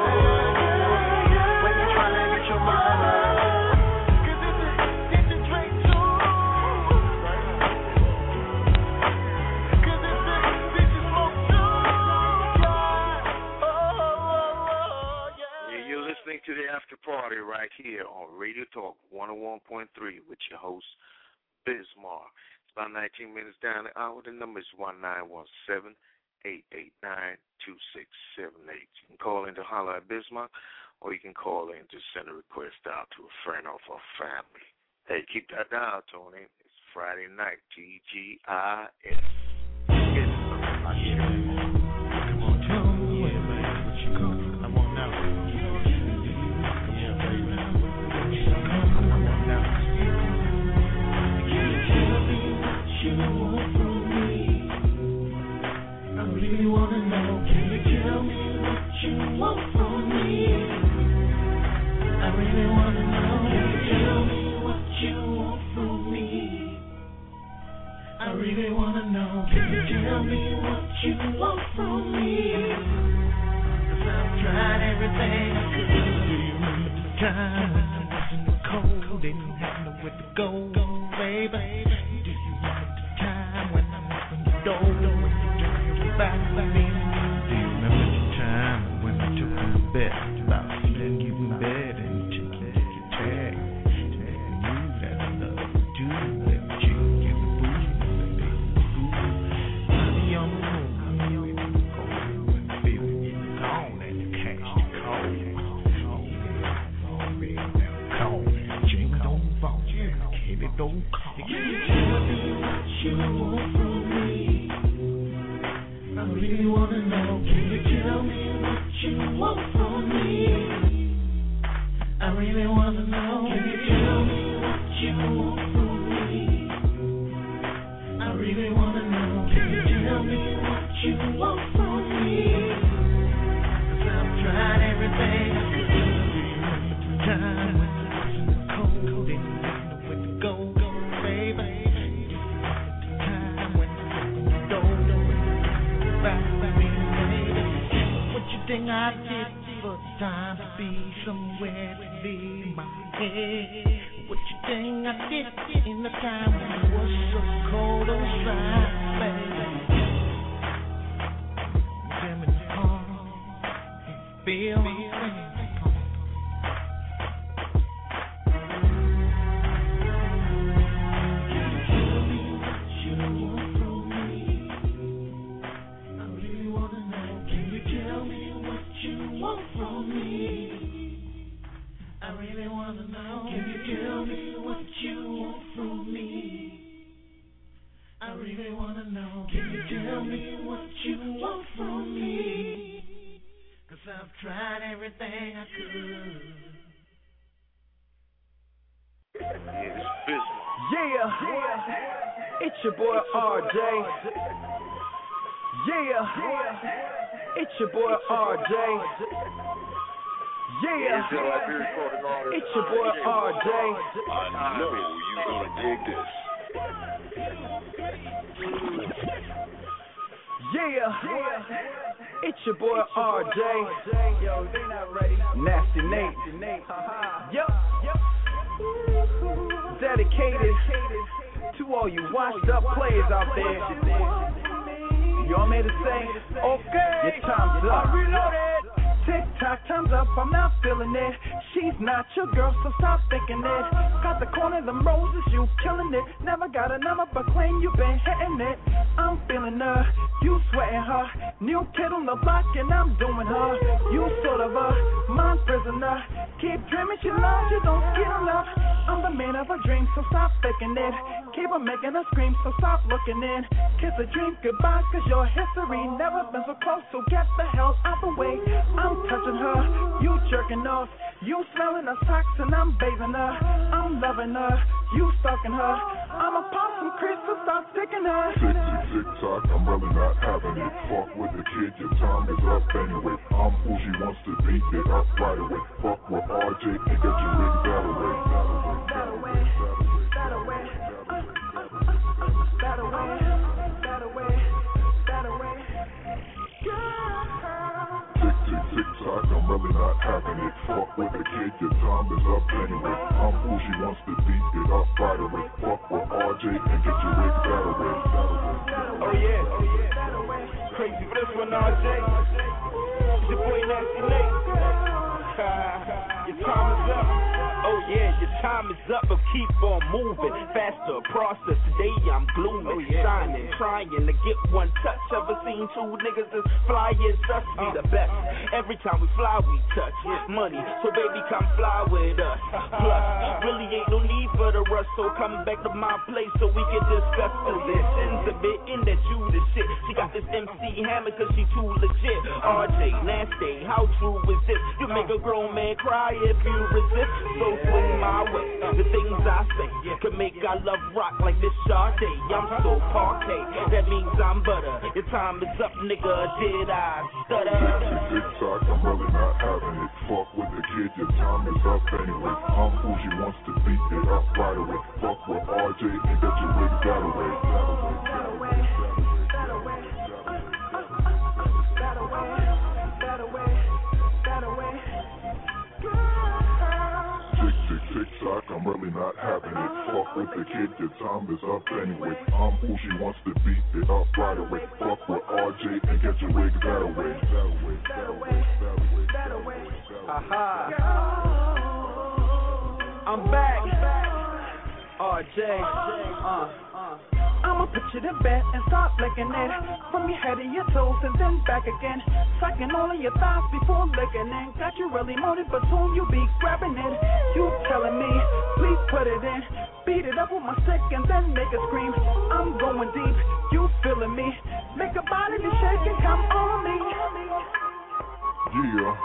Speaker 10: When you're trying to get your mind right.
Speaker 3: To the after party right here on Radio Talk one oh one point three with your host, Bismarck. It's about nineteen minutes down the hour. The number is one nine one seven, eight eight nine, two six seven eight. You can call in to holler at Bismarck, or you can call in to send a request out to a friend or a family. Hey, keep that dial, Tony. It's Friday night, T G I S. Get it.
Speaker 2: Come on, tell me, yeah, man, what you call? I want out.
Speaker 4: I really wanna know, can you tell me what you want from me? I really wanna know, can you tell me what you want from me? I really wanna know, can you tell me what you want from me? 'Cause I've tried everything I could.
Speaker 2: Do you remember the time when I was in the cold, didn't have nowhere to go, baby? Do you remember the time when I was in the door, when you turned your back on me? Do you remember the time when I took you to bed, about letting you in bed and taking you to your tag, and you knew that I loved you, do let you give the booty, baby, boo. I'll be on the room, I'll be on the room, when the baby is gone and the cash to call you. Oh, yeah, baby, now call me. Jamie, don't fall, Katie, don't call.
Speaker 4: Can you tell me what you want from me? I really wanna know, can you tell me what you want from me? I really wanna know, can you tell me what you want from me? I really wanna know, can you tell me what you want from me? 'Cause I've tried everything I could.
Speaker 2: Do you remember the time when I was in the cold, didn't have nowhere to go, baby? Do you remember the time when I opened the door, back to me, baby? What you think I did for the time to be somewhere to leave my head? What you think I did in the time when it was so cold outside, baby? Jim in the car, feel my pain.
Speaker 4: I really wanna know, can you tell me what you want from me? I really wanna know, can you tell me what you want from me? 'Cause I've tried everything I could.
Speaker 10: Yeah, it's your boy R J. Yeah, it's your boy R J.
Speaker 7: Yeah, it's your boy R J.
Speaker 11: I know you gonna dig this.
Speaker 7: Yeah, it's your boy R J. Yo, they not ready. Nasty Nate. Yup. Dedicated to all you washed up players out there. Y'all made it say, okay, your time's up. Tick-tock, time's up, I'm not feeling it. She's not your girl, so stop thinking it. Got the corner, them roses, you killing it. Never got a number, but claim you been hitting it. I'm feeling her, you sweating her. New kid on the block, and I'm doing her. You sort of a mind prisoner. Keep dreaming she loves you, don't get enough. I'm the man of a dream, so stop faking it. Keep on making her scream, so stop looking in. Kiss a dream goodbye, cause your history never been so close, so get the hell out the way. I'm touching her, you jerking off. You smelling her socks and I'm bathing her. I'm loving her, you stalking her. I'ma pop some Chris and start sticking her.
Speaker 12: Tick, tick, tick, tock, I'm really not having it. Fuck with the kid, your time is up anyway. I'm who she wants to be, get up right away. Fuck with R J and get your rig that away. That away, that away, that away, that away, that away, that away. Tick, tick, tick, tock, I'm really not having it. Fuck with the kid, your time is up anyway. I'm who she wants to be, get up right away. Fuck with R J and get your rig that away.
Speaker 7: Oh yeah, oh yeah, crazy for this one, R J. It's your boy Nasty Nate. Your time is up. Oh yeah, your time is up, but keep on moving. Faster process, today I'm glooming. Oh, yeah. Shining, trying to get one touch. Ever seen two niggas as fly as us? Be the best. Every time we fly, we touch money. So baby, come fly with us. Plus, really ain't no need for the rush. So come back to my place so we can discuss positions a bit in that you the shit. She got this M C Hammer cause she too legit. R J, Nasty, how true is this? You make a grown man cry if you resist. So swing my way. The things I say can make our love rock like this Sade. I'm so parquet, that means I'm butter. Your time is up, nigga. Did I stutter?
Speaker 12: Tick, tick, tock, I'm really not having it. Fuck with the kid, your time is up anyway. I'm who she wants to be, get up right away. Fuck with R J and get your rig that away. That away, that away, that away, that away, that away, that away. Tick, tick, tick, tock, I'm really not having it. Fuck with the kid, your time is up anyway. I'm who she wants to be, get up right away. Fuck with R J and get your rig that away. That away, that away, that away, that away.
Speaker 7: Aha. I'm back. R J. Uh. I'ma put you to bed and start licking it from your head to your toes and then back again. Sucking all of your thighs before licking it. Got you really motive, but soon you be grabbing it. You telling me, please put it in. Beat it up with my stick and then make it scream. I'm going deep, you feeling me. Make a body to shake and come on me.
Speaker 12: Yeah.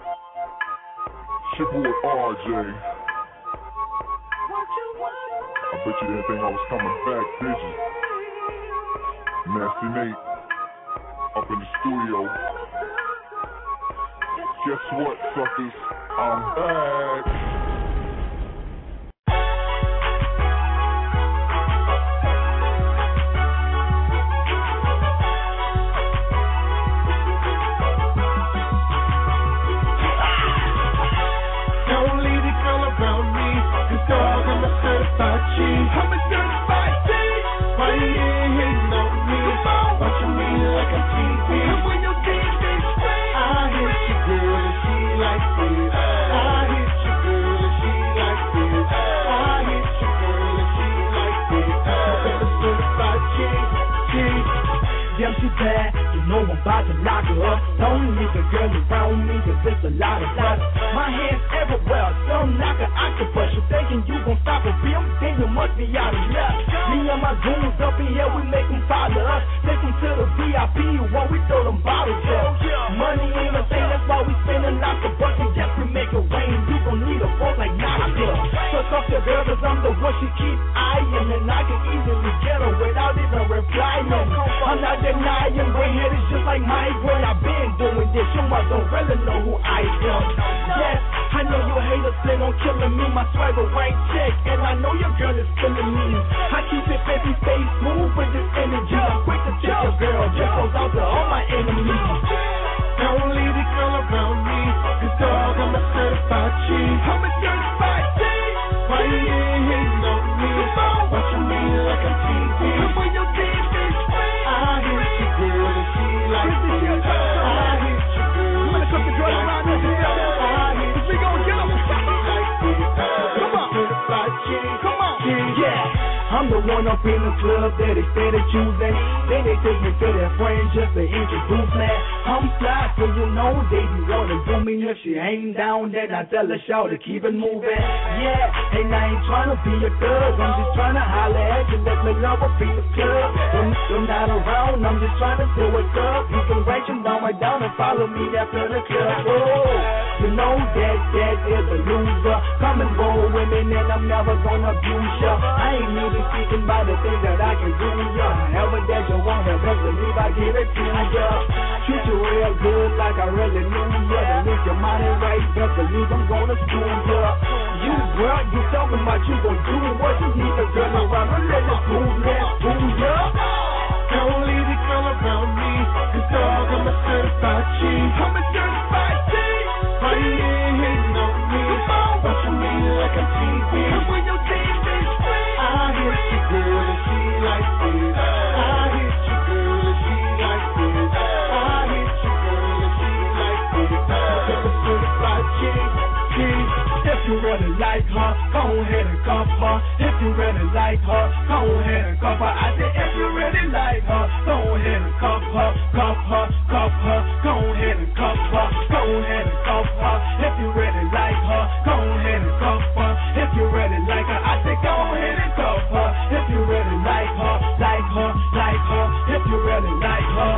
Speaker 12: Shit boy R J. I bet you didn't think I was coming back, did you? Nasty Nate, up in the studio. Guess what, suckers? I'm back.
Speaker 4: I'm a certified G. Why you ain't hating on me? Watching me like a T V. And when your D J scream, I hit your girl and she like this. I hit your girl and she like this. I hit your girl and she like this. I'm a certified G. G. Yeah, she bad. You know I'm about to lock her up. Don't need a girl around me cause it's a lot of lust. My hands everywhere, some knock an octopus. You thinking you gon' stop a beam? Then you must be out of luck. Me and my goons up in here, we make them follow us. Take them to the V I P while we throw them bottles up. Money ain't a thing, that's why we spending lots of bucks. And yes, we make it rain. You gon' need a boat like Nadia. Suck off the girl cause I'm the one she keep eyeing. And I can easily get her without even replying. I'm not denying, but head is just like my brain. I've been doing this, you must don't really know who I am. Yes,
Speaker 7: know you haters plan on killing me. My swagger ain't check, and I know your girl is feeling me. I keep it fancy, stay smooth with this energy. I'm quick to check your girl, just goes out to all my enemies.
Speaker 4: Don't leave the girl around me, cause dog, I'm a certified G. I'm a certified G. Why you ain't hating on me? Watching me like a T V. Come on, your T V screen. I hit your girl and she like me. I hit your girl and she like me. I hit we gon' get em. Come on, certified G. Come on, G.
Speaker 7: Yeah. I'm the one up in the club that they started choosing. Then they take me to their friends just to introduce me. I'm fly, so you know they be wanna do me. If she ain't down, then I tell her shout to keep it moving. Yeah, and I ain't tryna be a thug. I'm just tryna holler at you, let me love up in the club. When I'm not around, I'm just tryna see what's up. You can write them down right down and follow me after the club. Oh, you know that that is a loser. Come and roll with me, and I'm never gonna abuse ya. I ain't even speaking by the things that I can do, ya. However that you want, best believe I give it to ya. Treat you real good like I really knew ya. Then if your money right, best believe I'm gonna school ya. You girl, you talking about you gon' do what you need to girl around. Don't let this movement fool ya.
Speaker 4: Don't leave the girl around me, cause dog, I'm a certified G. I'm a certified G. Why you ain't hating on me? Watching me like a T V. Come on, your T V screen. I hit your girl and she like this. I hit your girl and she like this. I hit your girl and she like this. I'm a certified G. G.
Speaker 7: If you really like her, go ahead and cuff her. If you really like her, go ahead and cuff her. I said if you really like her, go ahead and cuff her, cuff her, cuff her. Go ahead and cuff her, go ahead and cuff her. If you really like her, go ahead and cuff her. If you really like her, I said go ahead and cuff her. If you really like her, like her, like her. If you really like her.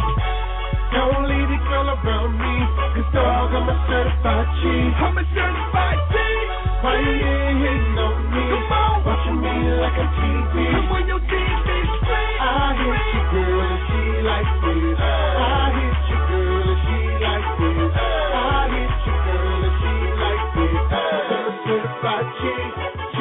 Speaker 4: Don't leave the girl around me, cause dog, I'm a certified G. I'm a certified G. Why you ain't hating on me? Watching me like a T V. Come on, your T V screen. I hit your girl and she like this. I hit your girl and she like this. I hit your girl and she like this. I'm a certified G. G.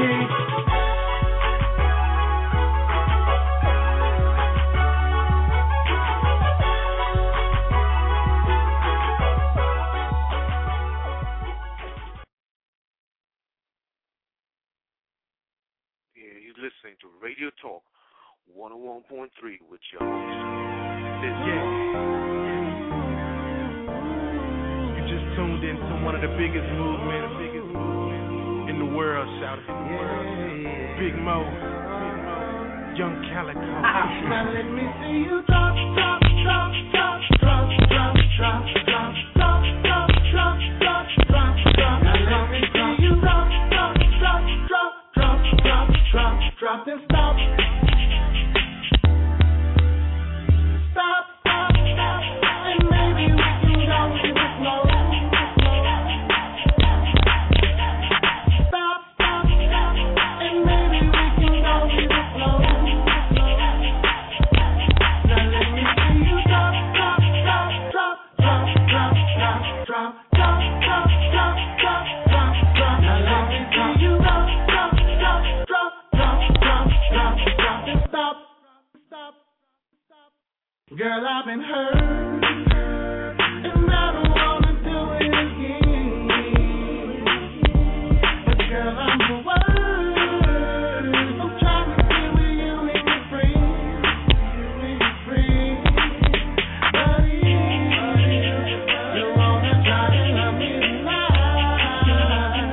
Speaker 3: Listening to Radio Talk one oh one point three with your host.
Speaker 8: Yeah. You just tuned in to one of the biggest movements, biggest movement in the world, shout it. Yeah. Big Mo, Young Calico.
Speaker 4: Now let me see you drop, drop, drop, drop, drop, drop, drop, drop, drop, drop, drop, drop, drop, drop. Now let me see you drop, drop, drop, drop, drop, drop, drop, drop and stop. Stop, stop, stop, and maybe we can go with the flow. Stop, stop, stop, and maybe we can go with the flow. Now let me see you drop, drop, drop, drop, drop, drop, drop, drop, drop, drop, drop, drop, drop, drop. Now let me see you drop, drop, drop, drop, drop, drop, drop, drop and stop, stop, stop. Girl, I've been hurt, and I don't wanna do it again. But girl, I'm the worst. I'm trying to be with you and your friends, and your friends. But you wanna try to love me tonight.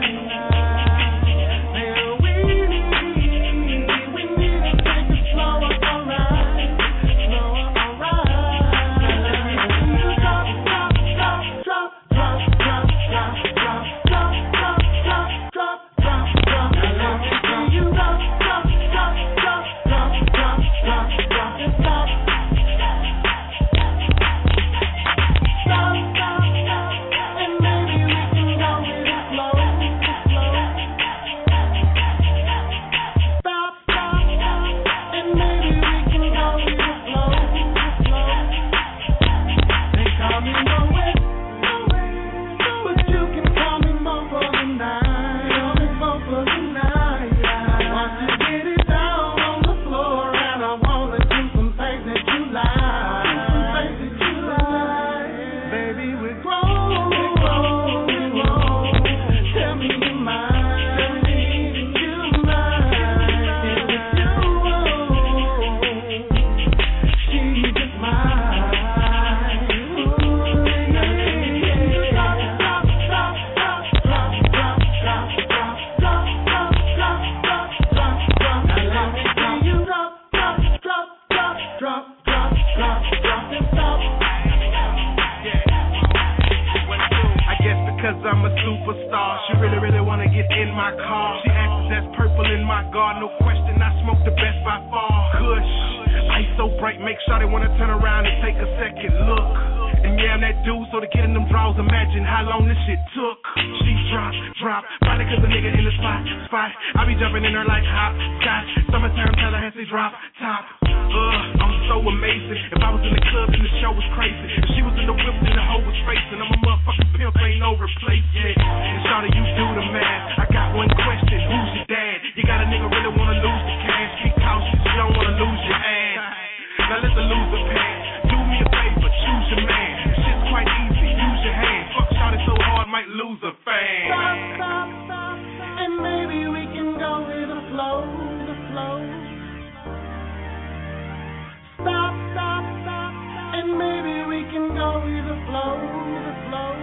Speaker 4: And we, we need to take it slower, alright, slower, alright. Let me see you drop, drop, drop, drop.
Speaker 13: bar, no question, I smoke the best by far. Kush, ice so bright, make sure they wanna turn around and take a second look. And yeah, I'm that dude, so to get in them draws, imagine how long this shit took. She drop, drop, probably cause a nigga in the spot, spot. I be jumping in her like hop, scotch. Summertime, Tallahassee, drop, top. Uh, I'm so amazing. If I was in the club and the show was crazy, if she was in the whip and the hoe was racing, I'm a motherfucking pimp, ain't no replacement. And shawty, you do the math. I got one question, who's your dad? You got a nigga really wanna lose the cash? Keep cautious, you don't wanna lose your ass. Now let the loser pass. Do me a favor, choose your man. Shit's quite easy, use your hand. Fuck shawty so hard, might lose a fan.
Speaker 4: Stop, stop, stop, and maybe we can go with the flow, the flow. Stop, stop, stop, and maybe we can go with the flow, the flow.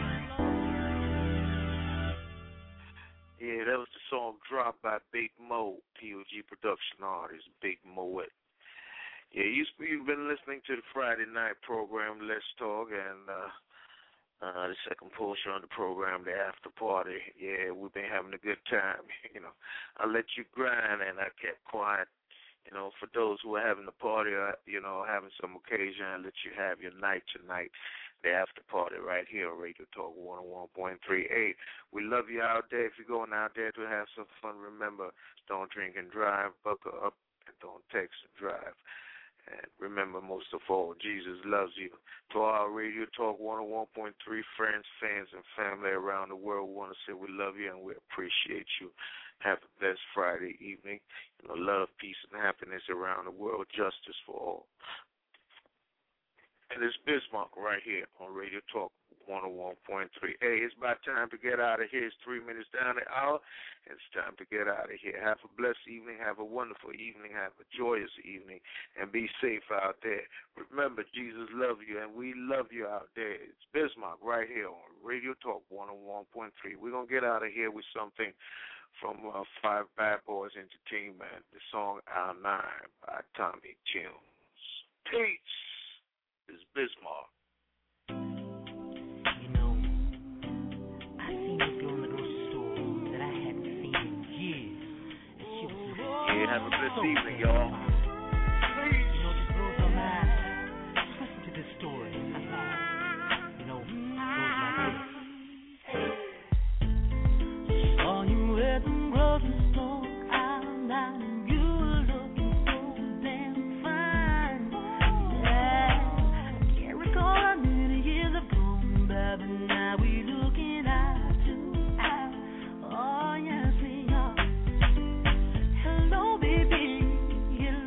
Speaker 3: Yeah, that was the song Drop by Big Mo, P O G production artist, Big Moet. Yeah, you, you've been listening to the Friday night program, Let's Talk, and uh, uh, the second portion of the program, the after party. Yeah, we've been having a good time. You know, I let you grind, and I kept quiet. You know, for those who are having the party, or, you know, having some occasion, I let you have your night tonight, the after party right here on Radio Talk one oh one point three eight. We love you out there. If you're going out there to have some fun, remember, don't drink and drive, buckle up, and don't text and drive. And remember, most of all, Jesus loves you. To our Radio Talk one oh one point three friends, fans, and family around the world, we want to say we love you and we appreciate you. Have the best Friday evening. You know, love, peace, and happiness around the world. Justice for all. And it's Bismarck right here on Radio Talk one oh one point three. Hey, it's about time to get out of here. It's three minutes down the hour. It's time to get out of here. Have a blessed evening. Have a wonderful evening. Have a joyous evening. And be safe out there. Remember, Jesus loves you, and we love you out there. It's Bismarck right here on Radio Talk one oh one point three. We're going to get out of here with something from uh, Five Bad Boys Entertainment, the song Our Nine by Tommy Tunes. Peace. It's Bismarck. Yeah, have a blessed evening, y'all. Please.
Speaker 14: You know, just blows my mind. Just listen to this story. You know, it goes like this. Saw you at the grocery store, I'm not, and you were looking so damn fine. Yeah, I can't recall how many years have gone by, but now we looking eye to eye. Oh, yes, we are. Hello, baby. You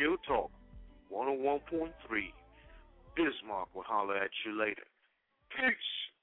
Speaker 3: Radio Talk one oh one point three. Bismarck will holler at you later. Peace.